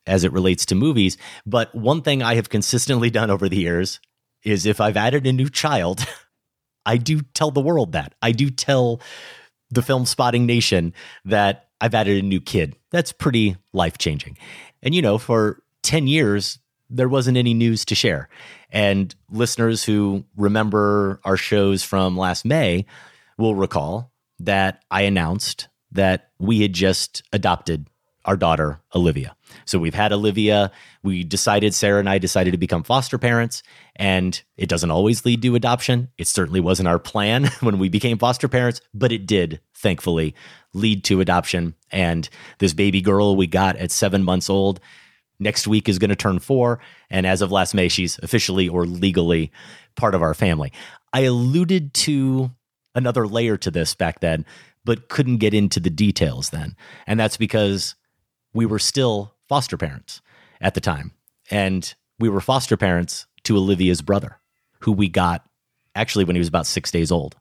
as it relates to movies. But one thing I have consistently done over the years is if I've added a new child, I do tell the world that. I do tell the Film Spotting Nation that I've added a new kid. That's pretty life-changing. And, you know, for ten years, there wasn't any news to share. And listeners who remember our shows from last May will recall that I announced that we had just adopted our daughter, Olivia. So we've had Olivia. We decided, Sarah and I decided to become foster parents, and it doesn't always lead to adoption. It certainly wasn't our plan when we became foster parents, but it did, thankfully, lead to adoption. And this baby girl we got at seven months old next week is going to turn four. And as of last May, she's officially or legally part of our family. I alluded to another layer to this back then, but couldn't get into the details then. And that's because we were still foster parents at the time. And we were foster parents to Olivia's brother, who we got actually when he was about six days old.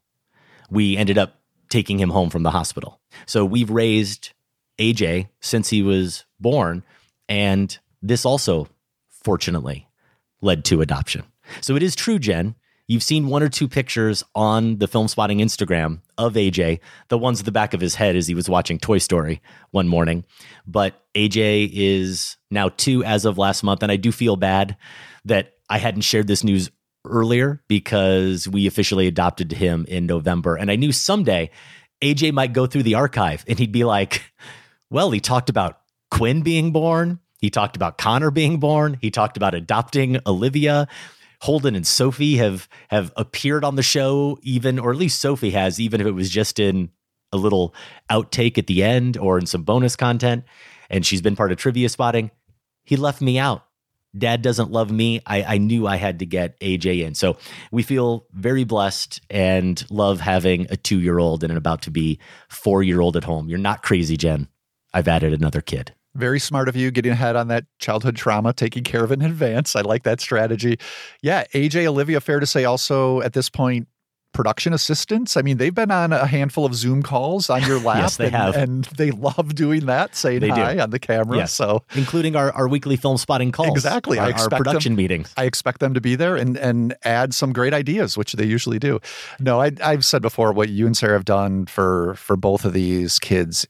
We ended up taking him home from the hospital. So we've raised A J since he was born. And this also, fortunately, led to adoption. So it is true, Jen. You've seen one or two pictures on the Film Spotting Instagram of A J, the ones at the back of his head as he was watching Toy Story one morning. But A J is now two as of last month, and I do feel bad that I hadn't shared this news earlier because we officially adopted him in November. And I knew someday A J might go through the archive and he'd be like, well, he talked about Quinn being born. He talked about Connor being born. He talked about adopting Olivia. Holden and Sophie have have appeared on the show even, or at least Sophie has, even if it was just in a little outtake at the end or in some bonus content. And she's been part of Trivia Spotting. He left me out. Dad doesn't love me. I, I knew I had to get A J in. So we feel very blessed and love having a two-year-old and an about to be four-year-old at home. You're not crazy, Jen. I've added another kid. Very smart of you getting ahead on that childhood trauma, taking care of it in advance. I like that strategy. Yeah, A J, Olivia, fair to say also at this point, production assistants. I mean, they've been on a handful of Zoom calls on your lap. Yes, they and, have. And they love doing that, saying they hi do. on the camera. Yes. So, including our, our weekly Film Spotting calls. Exactly. Our, I expect our production them, meetings. I expect them to be there and, and add some great ideas, which they usually do. No, I, I've said before, what you and Sarah have done for, for both of these kids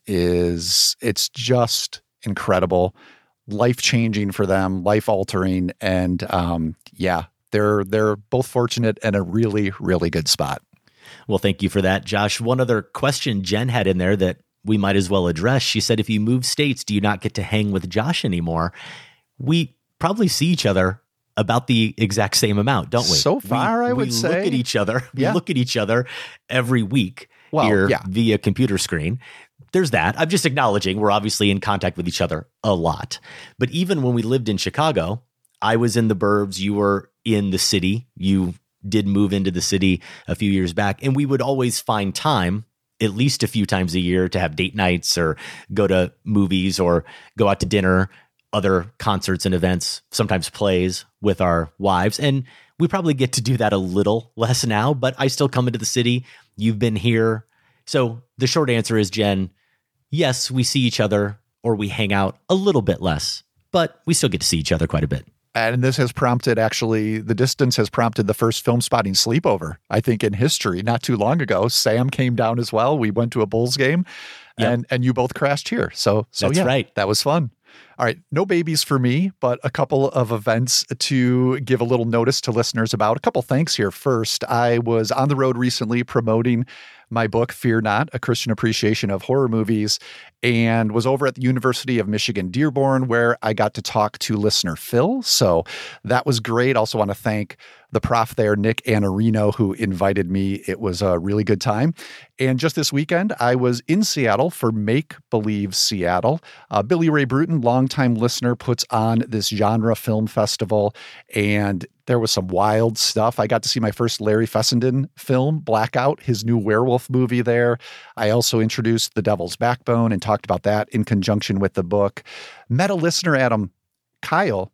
is it's just incredible, life-changing for them, life-altering. And um, yeah, they're they're both fortunate and a really, really good spot. Well, thank you for that, Josh. One other question Jen had in there that we might as well address. She said, if you move states, do you not get to hang with Josh anymore? We probably see each other about the exact same amount, don't we? So far, we, I would we say. We look at each other. We yeah. look at each other every week well, here yeah. via computer screen. There's that. I'm just acknowledging we're obviously in contact with each other a lot. But even when we lived in Chicago, I was in the burbs. You were in the city. You did move into the city a few years back. And we would always find time, at least a few times a year, to have date nights or go to movies or go out to dinner, other concerts and events, sometimes plays with our wives. And we probably get to do that a little less now, but I still come into the city. You've been here. So the short answer is, Jen, yes, we see each other or we hang out a little bit less, but we still get to see each other quite a bit. And this has prompted, actually, the distance has prompted the first Film Spotting sleepover, I think, in history. Not too long ago, Sam came down as well. We went to a Bulls game, yep. and and you both crashed here. So, so That's yeah, right. That was fun. All right, no babies for me, but a couple of events to give a little notice to listeners about. A couple thanks here. First, I was on the road recently promoting my book, Fear Not, A Christian Appreciation of Horror Movies, and was over at the University of Michigan Dearborn, where I got to talk to listener Phil. So that was great. Also want to thank the prof there, Nick Anarino, who invited me. It was a really good time. And just this weekend, I was in Seattle for Make Believe Seattle. Uh, Billy Ray Bruton, longtime listener, puts on this genre film festival, and there was some wild stuff. I got to see my first Larry Fessenden film, Blackout, his new werewolf movie there. I also introduced The Devil's Backbone and talked about that in conjunction with the book. Met a listener, Adam, Kyle,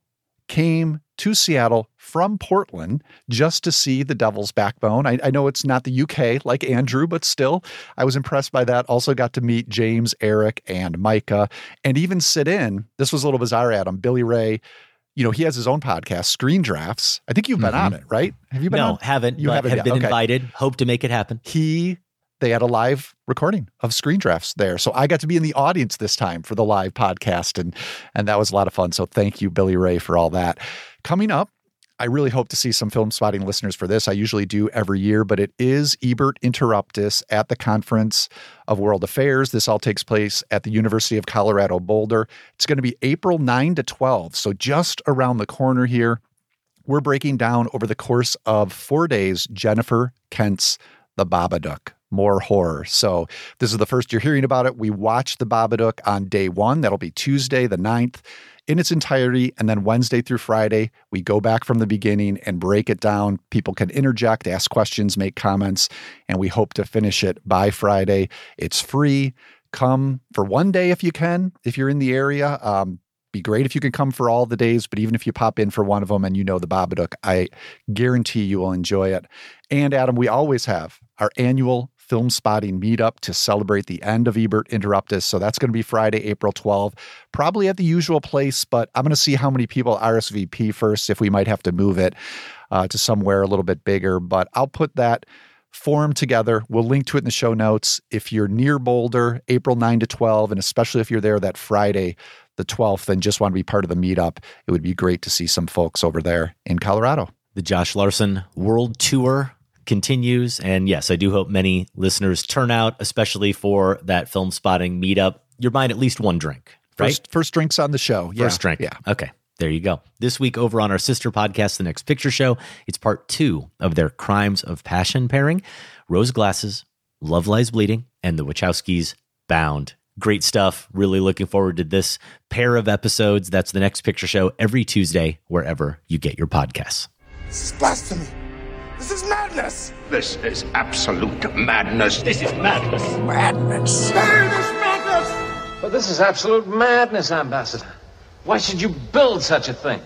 came to Seattle from Portland just to see The Devil's Backbone. I, I know it's not the U K like Andrew, but still, I was impressed by that. Also got to meet James, Eric, and Micah, and even sit in. This was a little bizarre, Adam. Billy Ray, you know, he has his own podcast, Screen Drafts. I think you've been Mm-hmm. on it, right? Have you been no, on? haven't. You but haven't have yet. been Okay. invited. Hope to make it happen. He, they had a live recording of Screen Drafts there. So I got to be in the audience this time for the live podcast, and and that was a lot of fun. So thank you, Billy Ray, for all that. Coming up, I really hope to see some Film Spotting listeners for this. I usually do every year, but it is Ebert Interruptus at the Conference of World Affairs. This all takes place at the University of Colorado Boulder. It's going to be April ninth to twelfth, so just around the corner here. We're breaking down over the course of four days Jennifer Kent's The Babadook. More horror. So if this is the first you're hearing about it, we watched The Babadook on day one. That'll be Tuesday the ninth in its entirety. And then Wednesday through Friday, we go back from the beginning and break it down. People can interject, ask questions, make comments, and we hope to finish it by Friday. It's free. Come for one day if you can, if you're in the area. Um, be great if you can come for all the days, but even if you pop in for one of them and you know The Babadook, I guarantee you will enjoy it. And Adam, we always have our annual Film Spotting meetup to celebrate the end of Ebert Interruptus. So that's going to be Friday, April twelfth, probably at the usual place, but I'm going to see how many people R S V P first, if we might have to move it uh, to somewhere a little bit bigger. But I'll put that form together. We'll link to it in the show notes. If you're near Boulder, April ninth to twelfth, and especially if you're there that Friday, the twelfth, and just want to be part of the meetup, it would be great to see some folks over there in Colorado. The Josh Larson World Tour continues. And yes, I do hope many listeners turn out, especially for that Film Spotting meetup. You're buying at least one drink, right? First, first drinks on the show. Yeah. First drink. Yeah. Okay. There you go. This week over on our sister podcast, The Next Picture Show, it's part two of their Crimes of Passion pairing, Rose Glasses, Love Lies Bleeding, and the Wachowskis Bound. Great stuff. Really looking forward to this pair of episodes. That's The Next Picture Show every Tuesday, wherever you get your podcasts. This is blasphemy. This is madness. This is absolute madness. This is madness. Madness. Madness, madness. But this is absolute madness, Ambassador. Why should you build such a thing?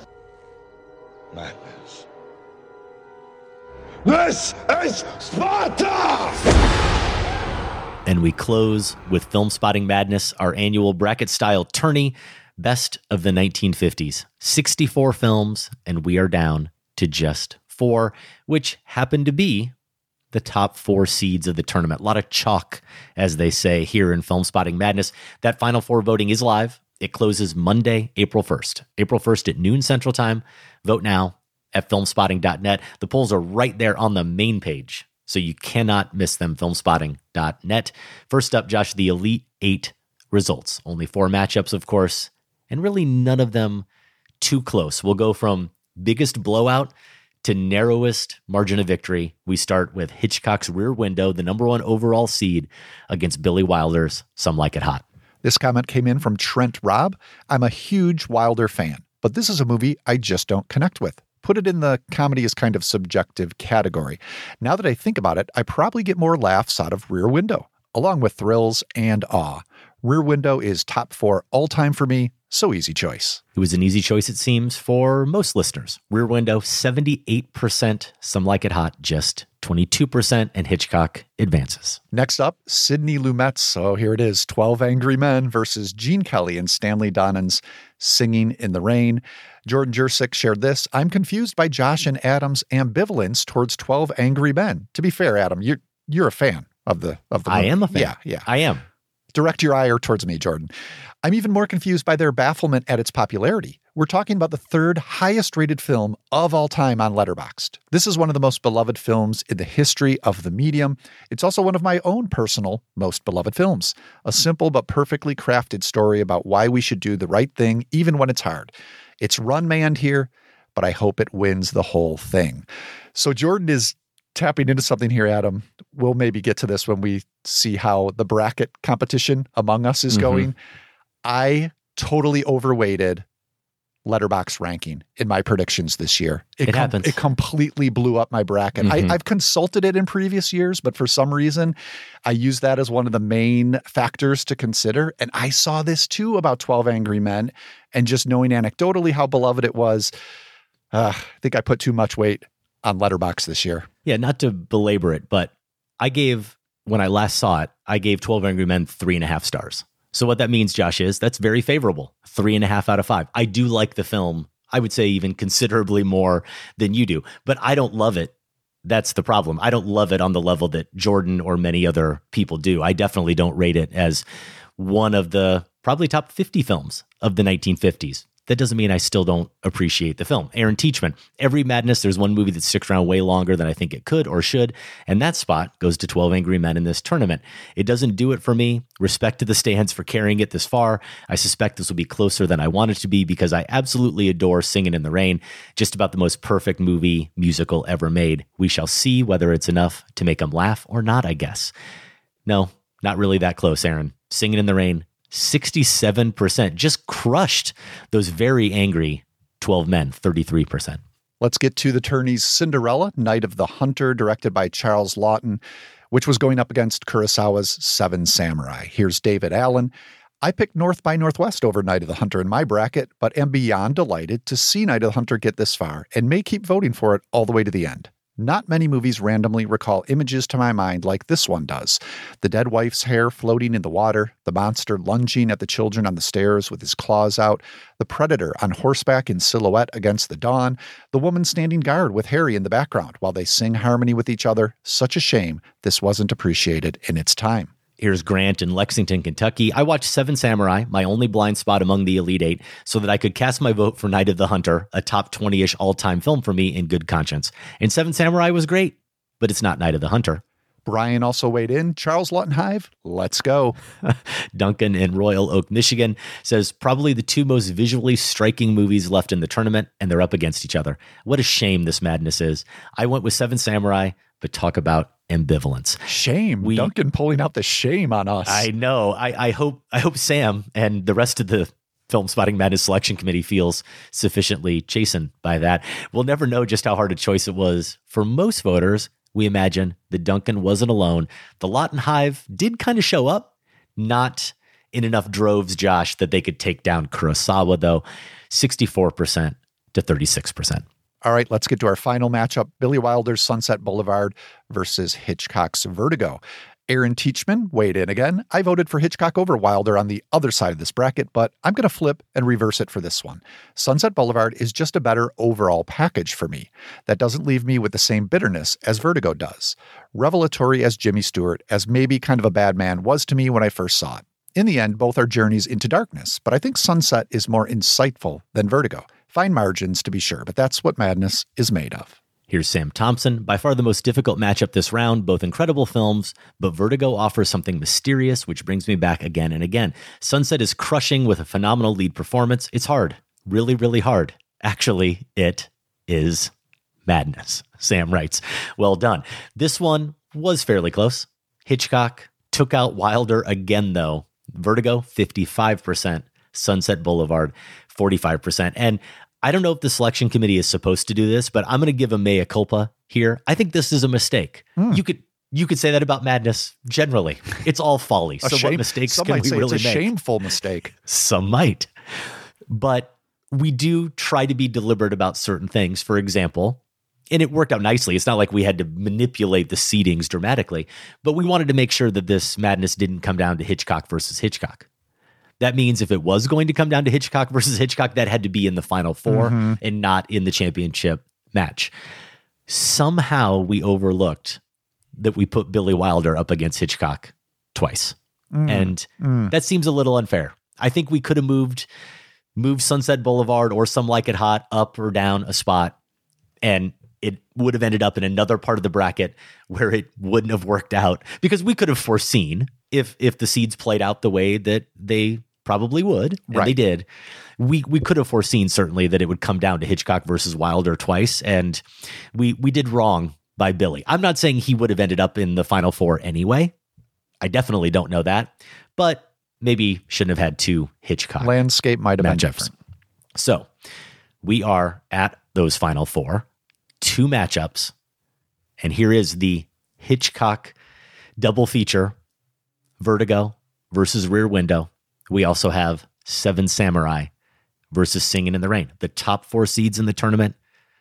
Madness. This is Sparta! And we close with Film Spotting Madness, our annual bracket-style tourney, best of the nineteen fifties. sixty-four films, and we are down to just four, which happen to be the top four seeds of the tournament. A lot of chalk, as they say here in Film Spotting Madness. That Final Four voting is live. It closes Monday, April first. April first at noon Central Time. Vote now at filmspotting dot net. The polls are right there on the main page, so you cannot miss them, filmspotting dot net. First up, Josh, the Elite Eight results. Only four matchups, of course, and really none of them too close. We'll go from biggest blowout to narrowest margin of victory. We start with Hitchcock's Rear Window, the number one overall seed, against Billy Wilder's Some Like It Hot. This comment came in from Trent Robb. I'm a huge Wilder fan, but this is a movie I just don't connect with. Put it in the comedy is kind of subjective category. Now that I think about it, I probably get more laughs out of Rear Window, along with thrills and awe. Rear Window is top four all time for me, so easy choice. It was an easy choice, it seems, for most listeners. Rear Window, seventy-eight percent. Some Like It Hot, just twenty-two percent. And Hitchcock advances. Next up, Sidney Lumet's, so here it is, twelve Angry Men versus Gene Kelly and Stanley Donen's Singing in the Rain. Jordan Jursic shared this. I'm confused by Josh and Adam's ambivalence towards twelve Angry Men. To be fair, Adam, you're you're a fan of the of the movie. I am a fan. Yeah, yeah. I am. Direct your ire towards me, Jordan. I'm even more confused by their bafflement at its popularity. We're talking about the third highest rated film of all time on Letterboxd. This is one of the most beloved films in the history of the medium. It's also one of my own personal most beloved films. A simple but perfectly crafted story about why we should do the right thing even when it's hard. It's run manned here, but I hope it wins the whole thing. So Jordan is tapping into something here, Adam. We'll maybe get to this when we see how the bracket competition among us is Mm-hmm. going. I totally overweighted Letterboxd ranking in my predictions this year. It, it com- happens. It completely blew up my bracket. Mm-hmm. I, I've consulted it in previous years, but for some reason, I use that as one of the main factors to consider. And I saw this too about twelve Angry Men, and just knowing anecdotally how beloved it was, uh, I think I put too much weight on Letterboxd this year. Yeah, not to belabor it, but I gave, when I last saw it, I gave twelve Angry Men three and a half stars. So what that means, Josh, is that's very favorable. Three and a half out of five. I do like the film. I would say even considerably more than you do, but I don't love it. That's the problem. I don't love it on the level that Jordan or many other people do. I definitely don't rate it as one of the probably top fifty films of the nineteen fifties. That doesn't mean I still don't appreciate the film. Aaron Teachman, every madness, there's one movie that sticks around way longer than I think it could or should, and that spot goes to twelve Angry Men in this tournament. It doesn't do it for me. Respect to the stands for carrying it this far. I suspect this will be closer than I want it to be because I absolutely adore Singin' in the Rain, just about the most perfect movie musical ever made. We shall see whether it's enough to make them laugh or not, I guess. No, not really that close, Aaron. Singin' in the Rain, sixty-seven percent, just crushed those very angry twelve Men, thirty-three percent. Let's get to the tourney's Cinderella, Night of the Hunter, directed by Charles Laughton, which was going up against Kurosawa's Seven Samurai. Here's David Allen. I picked North by Northwest over Night of the Hunter in my bracket, but am beyond delighted to see Night of the Hunter get this far and may keep voting for it all the way to the end. Not many movies randomly recall images to my mind like this one does. The dead wife's hair floating in the water, the monster lunging at the children on the stairs with his claws out, the predator on horseback in silhouette against the dawn, the woman standing guard with Harry in the background while they sing harmony with each other. Such a shame this wasn't appreciated in its time. Here's Grant in Lexington, Kentucky. I watched Seven Samurai, my only blind spot among the Elite Eight, so that I could cast my vote for Night of the Hunter, a top twenty-ish all-time film for me in good conscience. And Seven Samurai was great, but it's not Night of the Hunter. Brian also weighed in. Charles Laughton Hive, let's go. Duncan in Royal Oak, Michigan says probably the two most visually striking movies left in the tournament, and they're up against each other. What a shame this madness is. I went with Seven Samurai, but talk about ambivalence. Shame. We, Duncan pulling out the shame on us. I know. I, I hope I hope Sam and the rest of the Film Spotting Madness Selection Committee feels sufficiently chastened by that. We'll never know just how hard a choice it was. For most voters, we imagine that Duncan wasn't alone. The Laughton Hive did kind of show up, not in enough droves, Josh, that they could take down Kurosawa, though. sixty-four percent to thirty-six percent. All right, let's get to our final matchup. Billy Wilder's Sunset Boulevard versus Hitchcock's Vertigo. Aaron Teachman weighed in again. I voted for Hitchcock over Wilder on the other side of this bracket, but I'm going to flip and reverse it for this one. Sunset Boulevard is just a better overall package for me. That doesn't leave me with the same bitterness as Vertigo does. Revelatory as Jimmy Stewart, as maybe kind of a bad man was to me when I first saw it. In the end, both are journeys into darkness, but I think Sunset is more insightful than Vertigo. Fine margins, to be sure, but that's what madness is made of. Here's Sam Thompson. By far the most difficult matchup this round, both incredible films, but Vertigo offers something mysterious, which brings me back again and again. Sunset is crushing with a phenomenal lead performance. It's hard. Really, really hard. Actually, it is madness. Sam writes, well done. This one was fairly close. Hitchcock took out Wilder again, though. Vertigo, fifty-five percent. Sunset Boulevard, forty-five percent. And I don't know if the selection committee is supposed to do this, but I'm going to give a mea culpa here. I think this is a mistake. Mm. You could you could say that about madness generally. It's all folly. So shame, what mistakes some can might we say really it's a make? Shameful mistake. Some might. But we do try to be deliberate about certain things. For example, and it worked out nicely. It's not like we had to manipulate the seedings dramatically, but we wanted to make sure that this madness didn't come down to Hitchcock versus Hitchcock. That means if it was going to come down to Hitchcock versus Hitchcock, that had to be in the final four mm-hmm. and not in the championship match. Somehow we overlooked that we put Billy Wilder up against Hitchcock twice. Mm. And mm. that seems a little unfair. I think we could have moved, moved Sunset Boulevard or Some Like It Hot up or down a spot, and it would have ended up in another part of the bracket where it wouldn't have worked out, because we could have foreseen if if the seeds played out the way that they probably would, and right. they did, we we could have foreseen certainly that it would come down to Hitchcock versus Wilder twice, and we we did wrong by Billy. I'm not saying he would have ended up in the final four anyway. I definitely don't know that, but maybe shouldn't have had two Hitchcock. Landscape might have been matchups. different. So we are at those final four, two matchups. And here is the Hitchcock double feature, Vertigo versus Rear Window. We also have Seven Samurai versus Singin' in the Rain. The top four seeds in the tournament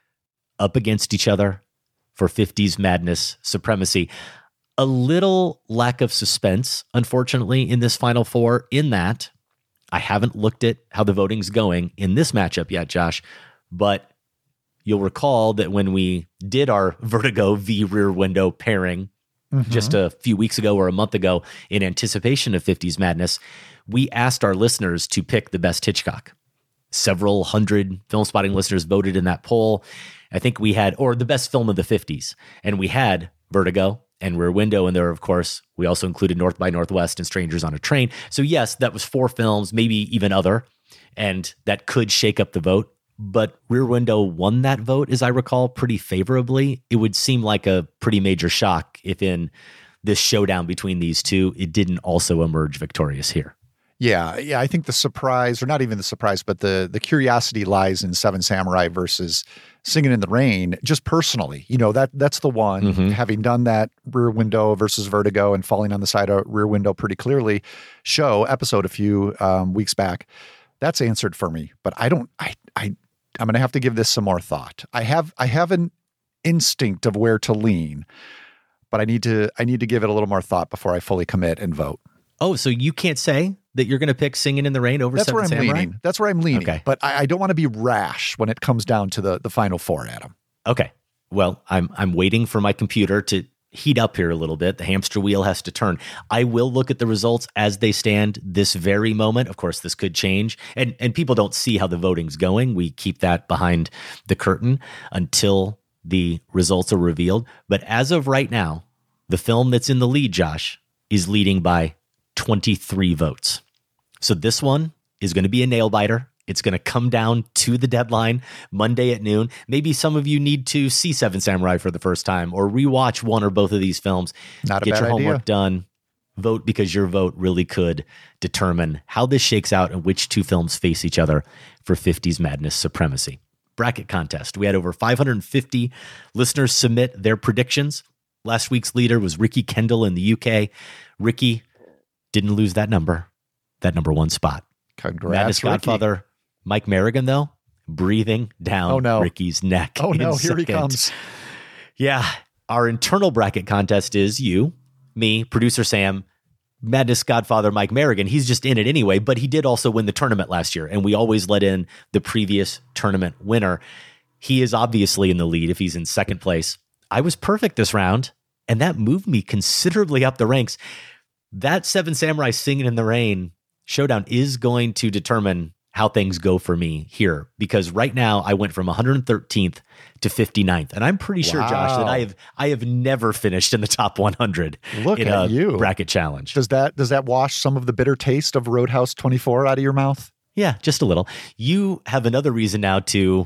up against each other for fifties Madness supremacy. A little lack of suspense, unfortunately, in this Final Four, in that I haven't looked at how the voting's going in this matchup yet, Josh, but you'll recall that when we did our Vertigo v Rear Window pairing mm-hmm. just a few weeks ago or a month ago in anticipation of fifties Madness, we asked our listeners to pick the best Hitchcock. Several hundred Film Spotting listeners voted in that poll. I think we had, or the best film of the fifties, and we had Vertigo and Rear Window in there, of course. We also included North by Northwest and Strangers on a Train. So yes, that was four films, maybe even other, and that could shake up the vote. But Rear Window won that vote, as I recall, pretty favorably. It would seem like a pretty major shock if in this showdown between these two, it didn't also emerge victorious here. Yeah, yeah. I think the surprise, or not even the surprise, but the the curiosity lies in Seven Samurai versus Singin' in the Rain. Just personally, you know, that that's the one. Mm-hmm. Having done that Rear Window versus Vertigo and falling on the side of Rear Window pretty clearly show episode a few um, weeks back, that's answered for me. But I don't. I I I'm going to have to give this some more thought. I have I have an instinct of where to lean, but I need to I need to give it a little more thought before I fully commit and vote. Oh, so you can't say that you're going to pick Singin' in the Rain over That's Seven where I'm Samurai? leaning. That's where I'm leaning. Okay. But I, I don't want to be rash when it comes down to the the final four, Adam. Okay. Well, I'm I'm waiting for my computer to heat up here a little bit. The hamster wheel has to turn. I will look at the results as they stand this very moment. Of course, this could change. And and people don't see how the voting's going. We keep that behind the curtain until the results are revealed. But as of right now, the film that's in the lead, Josh, is leading by twenty-three votes. So this one is going to be a nail biter. It's going to come down to the deadline Monday at noon. Maybe some of you need to see Seven Samurai for the first time or rewatch one or both of these films. Not a Get bad your homework idea. done. Vote, because your vote really could determine how this shakes out and which two films face each other for fifties Madness supremacy. Bracket contest. We had over five hundred fifty listeners submit their predictions. Last week's leader was Ricky Kendall in the U K. Ricky didn't lose that number, that number one spot. Congrats, Madness Ricky. Godfather Mike Merrigan, though, breathing down Oh, no. Ricky's neck. Oh no, in here he second. comes. Yeah. Our internal bracket contest is you, me, producer Sam, Madness Godfather Mike Merrigan. He's just in it anyway, but he did also win the tournament last year, and we always let in the previous tournament winner. He is obviously in the lead if he's in second place. I was perfect this round, and that moved me considerably up the ranks. That Seven Samurai Singin' in the Rain showdown is going to determine how things go for me here, because right now I went from one hundred thirteenth to fifty-ninth, and I'm pretty sure, Josh, that Wow. I have I have never finished in the top one hundred Look in at a you. bracket challenge. Does that does that wash some of the bitter taste of Roadhouse twenty-four out of your mouth? Yeah, just a little. You have another reason now to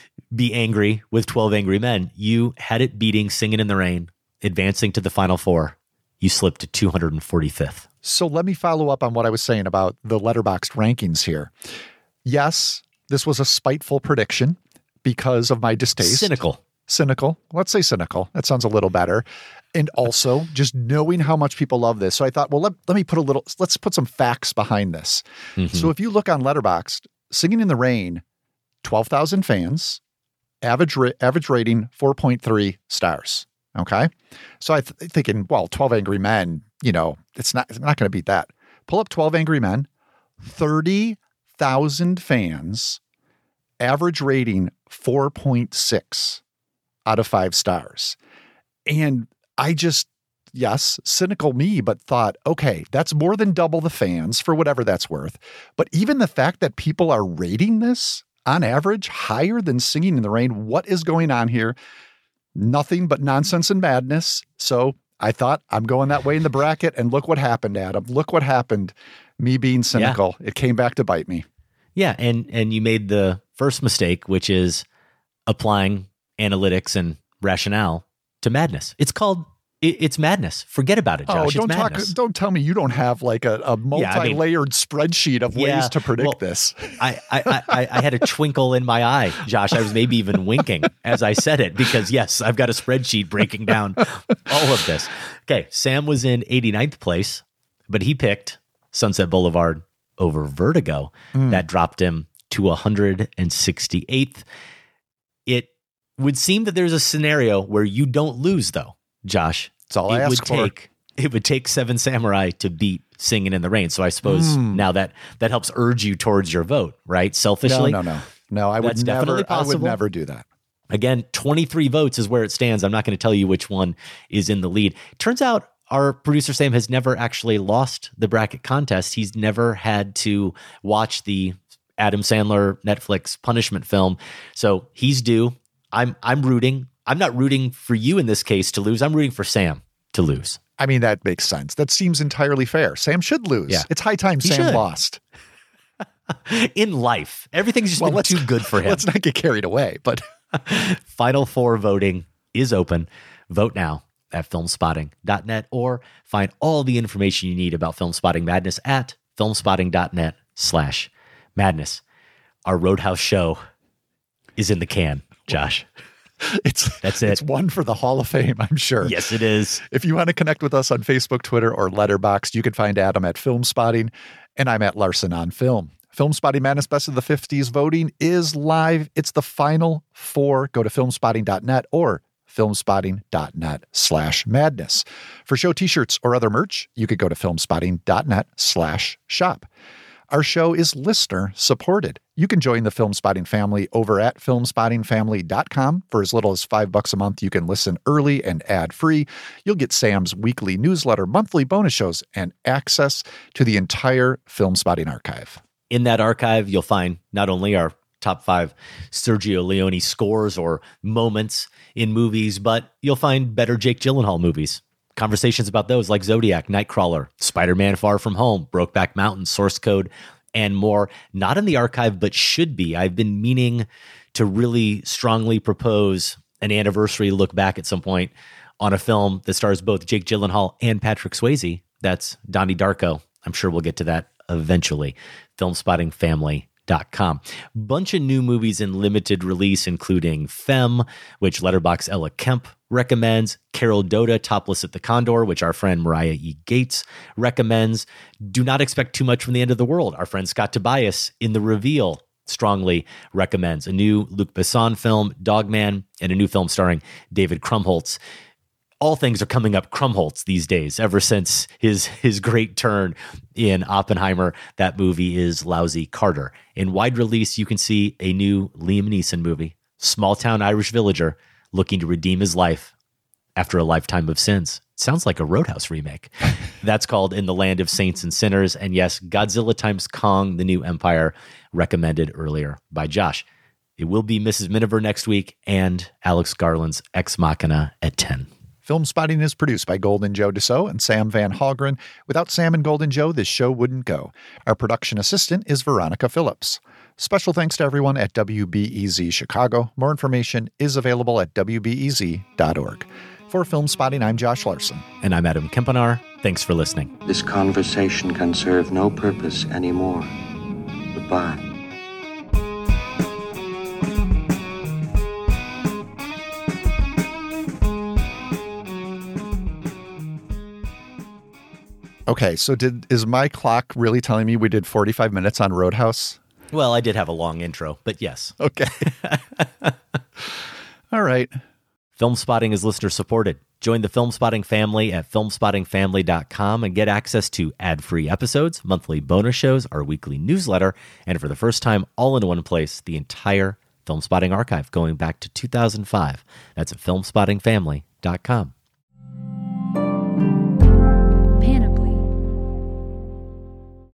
be angry with twelve Angry Men. You had it beating Singin' in the Rain, advancing to the final four. You slipped to two hundred forty-fifth. So let me follow up on what I was saying about the Letterboxd rankings here. Yes, this was a spiteful prediction because of my distaste. Cynical. Cynical. Let's say cynical. That sounds a little better. And also just knowing how much people love this. So I thought, well, let, let me put a little, let's put some facts behind this. Mm-hmm. So if you look on Letterboxd, Singin' in the Rain, twelve thousand fans, average, ra- average rating four point three stars. Okay. So I th- thinking, well, twelve Angry Men, you know, it's not, it's not going to beat that. Pull up twelve Angry Men, thirty thousand fans, average rating four point six out of five stars. And I just, yes, cynical me, but thought, okay, that's more than double the fans for whatever that's worth. But even the fact that people are rating this on average higher than Singing in the Rain, what is going on here? Nothing but nonsense and madness. So I thought, I'm going that way in the bracket, and look what happened, Adam. Look what happened. Me being cynical, yeah. It came back to bite me. Yeah, and and you made the first mistake, which is applying analytics and rationale to madness. It's called It, it's madness. Forget about it, Josh. Oh, it's don't talk. madness. Don't tell me you don't have like a, a multi-layered yeah, I mean, spreadsheet of ways yeah, to predict well, this. I, I, I, I had a twinkle in my eye, Josh. I was maybe even winking as I said it because, yes, I've got a spreadsheet breaking down all of this. Okay, Sam was in eighty-ninth place, but he picked Sunset Boulevard over Vertigo. Mm. That dropped him to one hundred sixty-eighth. It would seem that there's a scenario where you don't lose, though, Josh. That's all it I ask would for. Take, it would take Seven Samurai to beat Singing in the Rain. So I suppose mm. now that that helps urge you towards your vote, right? Selfishly. No, no, no. No, I would That's never, definitely possible. I would never do that. Again, twenty-three votes is where it stands. I'm not going to tell you which one is in the lead. Turns out our producer Sam has never actually lost the bracket contest. He's never had to watch the Adam Sandler Netflix punishment film. So he's due. I'm I'm rooting. I'm not rooting for you in this case to lose. I'm rooting for Sam to lose. I mean, that makes sense. That seems entirely fair. Sam should lose. Yeah. It's high time He Sam should. lost. In life, everything's just well, been too good for him. Let's not get carried away. But Final Four voting is open. Vote now at filmspotting dot net or find all the information you need about Film Spotting Madness at filmspotting dot net slash madness. Our Roadhouse show is in the can, Josh. It's That's it. It's one for the Hall of Fame, I'm sure. Yes, it is. If you want to connect with us on Facebook, Twitter, or Letterboxd, you can find Adam at Film Spotting, and I'm at Larson on Film. Film Spotting Madness Best of the fifties voting is live. It's the final four. Go to filmspotting dot net or filmspotting dot net slash madness. For show t-shirts or other merch, you could go to filmspotting dot net slash shop. Our show is listener supported. You can join the Film Spotting family over at filmspotting family dot com. For as little as five bucks a month, you can listen early and ad-free. You'll get Sam's weekly newsletter, monthly bonus shows, and access to the entire Film Spotting archive. In that archive, you'll find not only our top five Sergio Leone scores or moments in movies, but you'll find better Jake Gyllenhaal movies. Conversations about those like Zodiac, Nightcrawler, Spider-Man Far From Home, Brokeback Mountain, Source Code, and more. Not in the archive, but should be. I've been meaning to really strongly propose an anniversary look back at some point on a film that stars both Jake Gyllenhaal and Patrick Swayze. That's Donnie Darko. I'm sure we'll get to that eventually. film spotting family dot com. Bunch of new movies in limited release, including Femme, which Letterboxd Ella Kemp recommends, Carol Doda, Topless at the Condor, which our friend Mariah E. Gates recommends. Do not expect too much from the end of the world. Our friend Scott Tobias in The Reveal strongly recommends. A new Luc Besson film, Dogman, and a new film starring David Krumholtz. All things are coming up Krumholtz these days, ever since his his great turn in Oppenheimer. That movie is lousy. Carter. In wide release, you can see a new Liam Neeson movie, Small Town Irish Villager, looking to redeem his life after a lifetime of sins. Sounds like a Roadhouse remake. That's called In the Land of Saints and Sinners. And yes, Godzilla times Kong, The New Empire, recommended earlier by Josh. It will be Missus Miniver next week and Alex Garland's Ex Machina at ten. Film Spotting is produced by Golden Joe Dassault and Sam Van Hallgren. Without Sam and Golden Joe, this show wouldn't go. Our production assistant is Veronica Phillips. Special thanks to everyone at W B E Z Chicago. More information is available at w b e z dot org. For Film Spotting, I'm Josh Larson. And I'm Adam Kempenaar. Thanks for listening. This conversation can serve no purpose anymore. Goodbye. Okay, so did is my clock really telling me we did forty-five minutes on Roadhouse? Well, I did have a long intro, but yes. Okay. All right. Film Spotting is listener supported. Join the Film Spotting family at film spotting family dot com and get access to ad-free episodes, monthly bonus shows, our weekly newsletter, and for the first time, all in one place, the entire Film Spotting archive going back to two thousand five. That's at film spotting family dot com.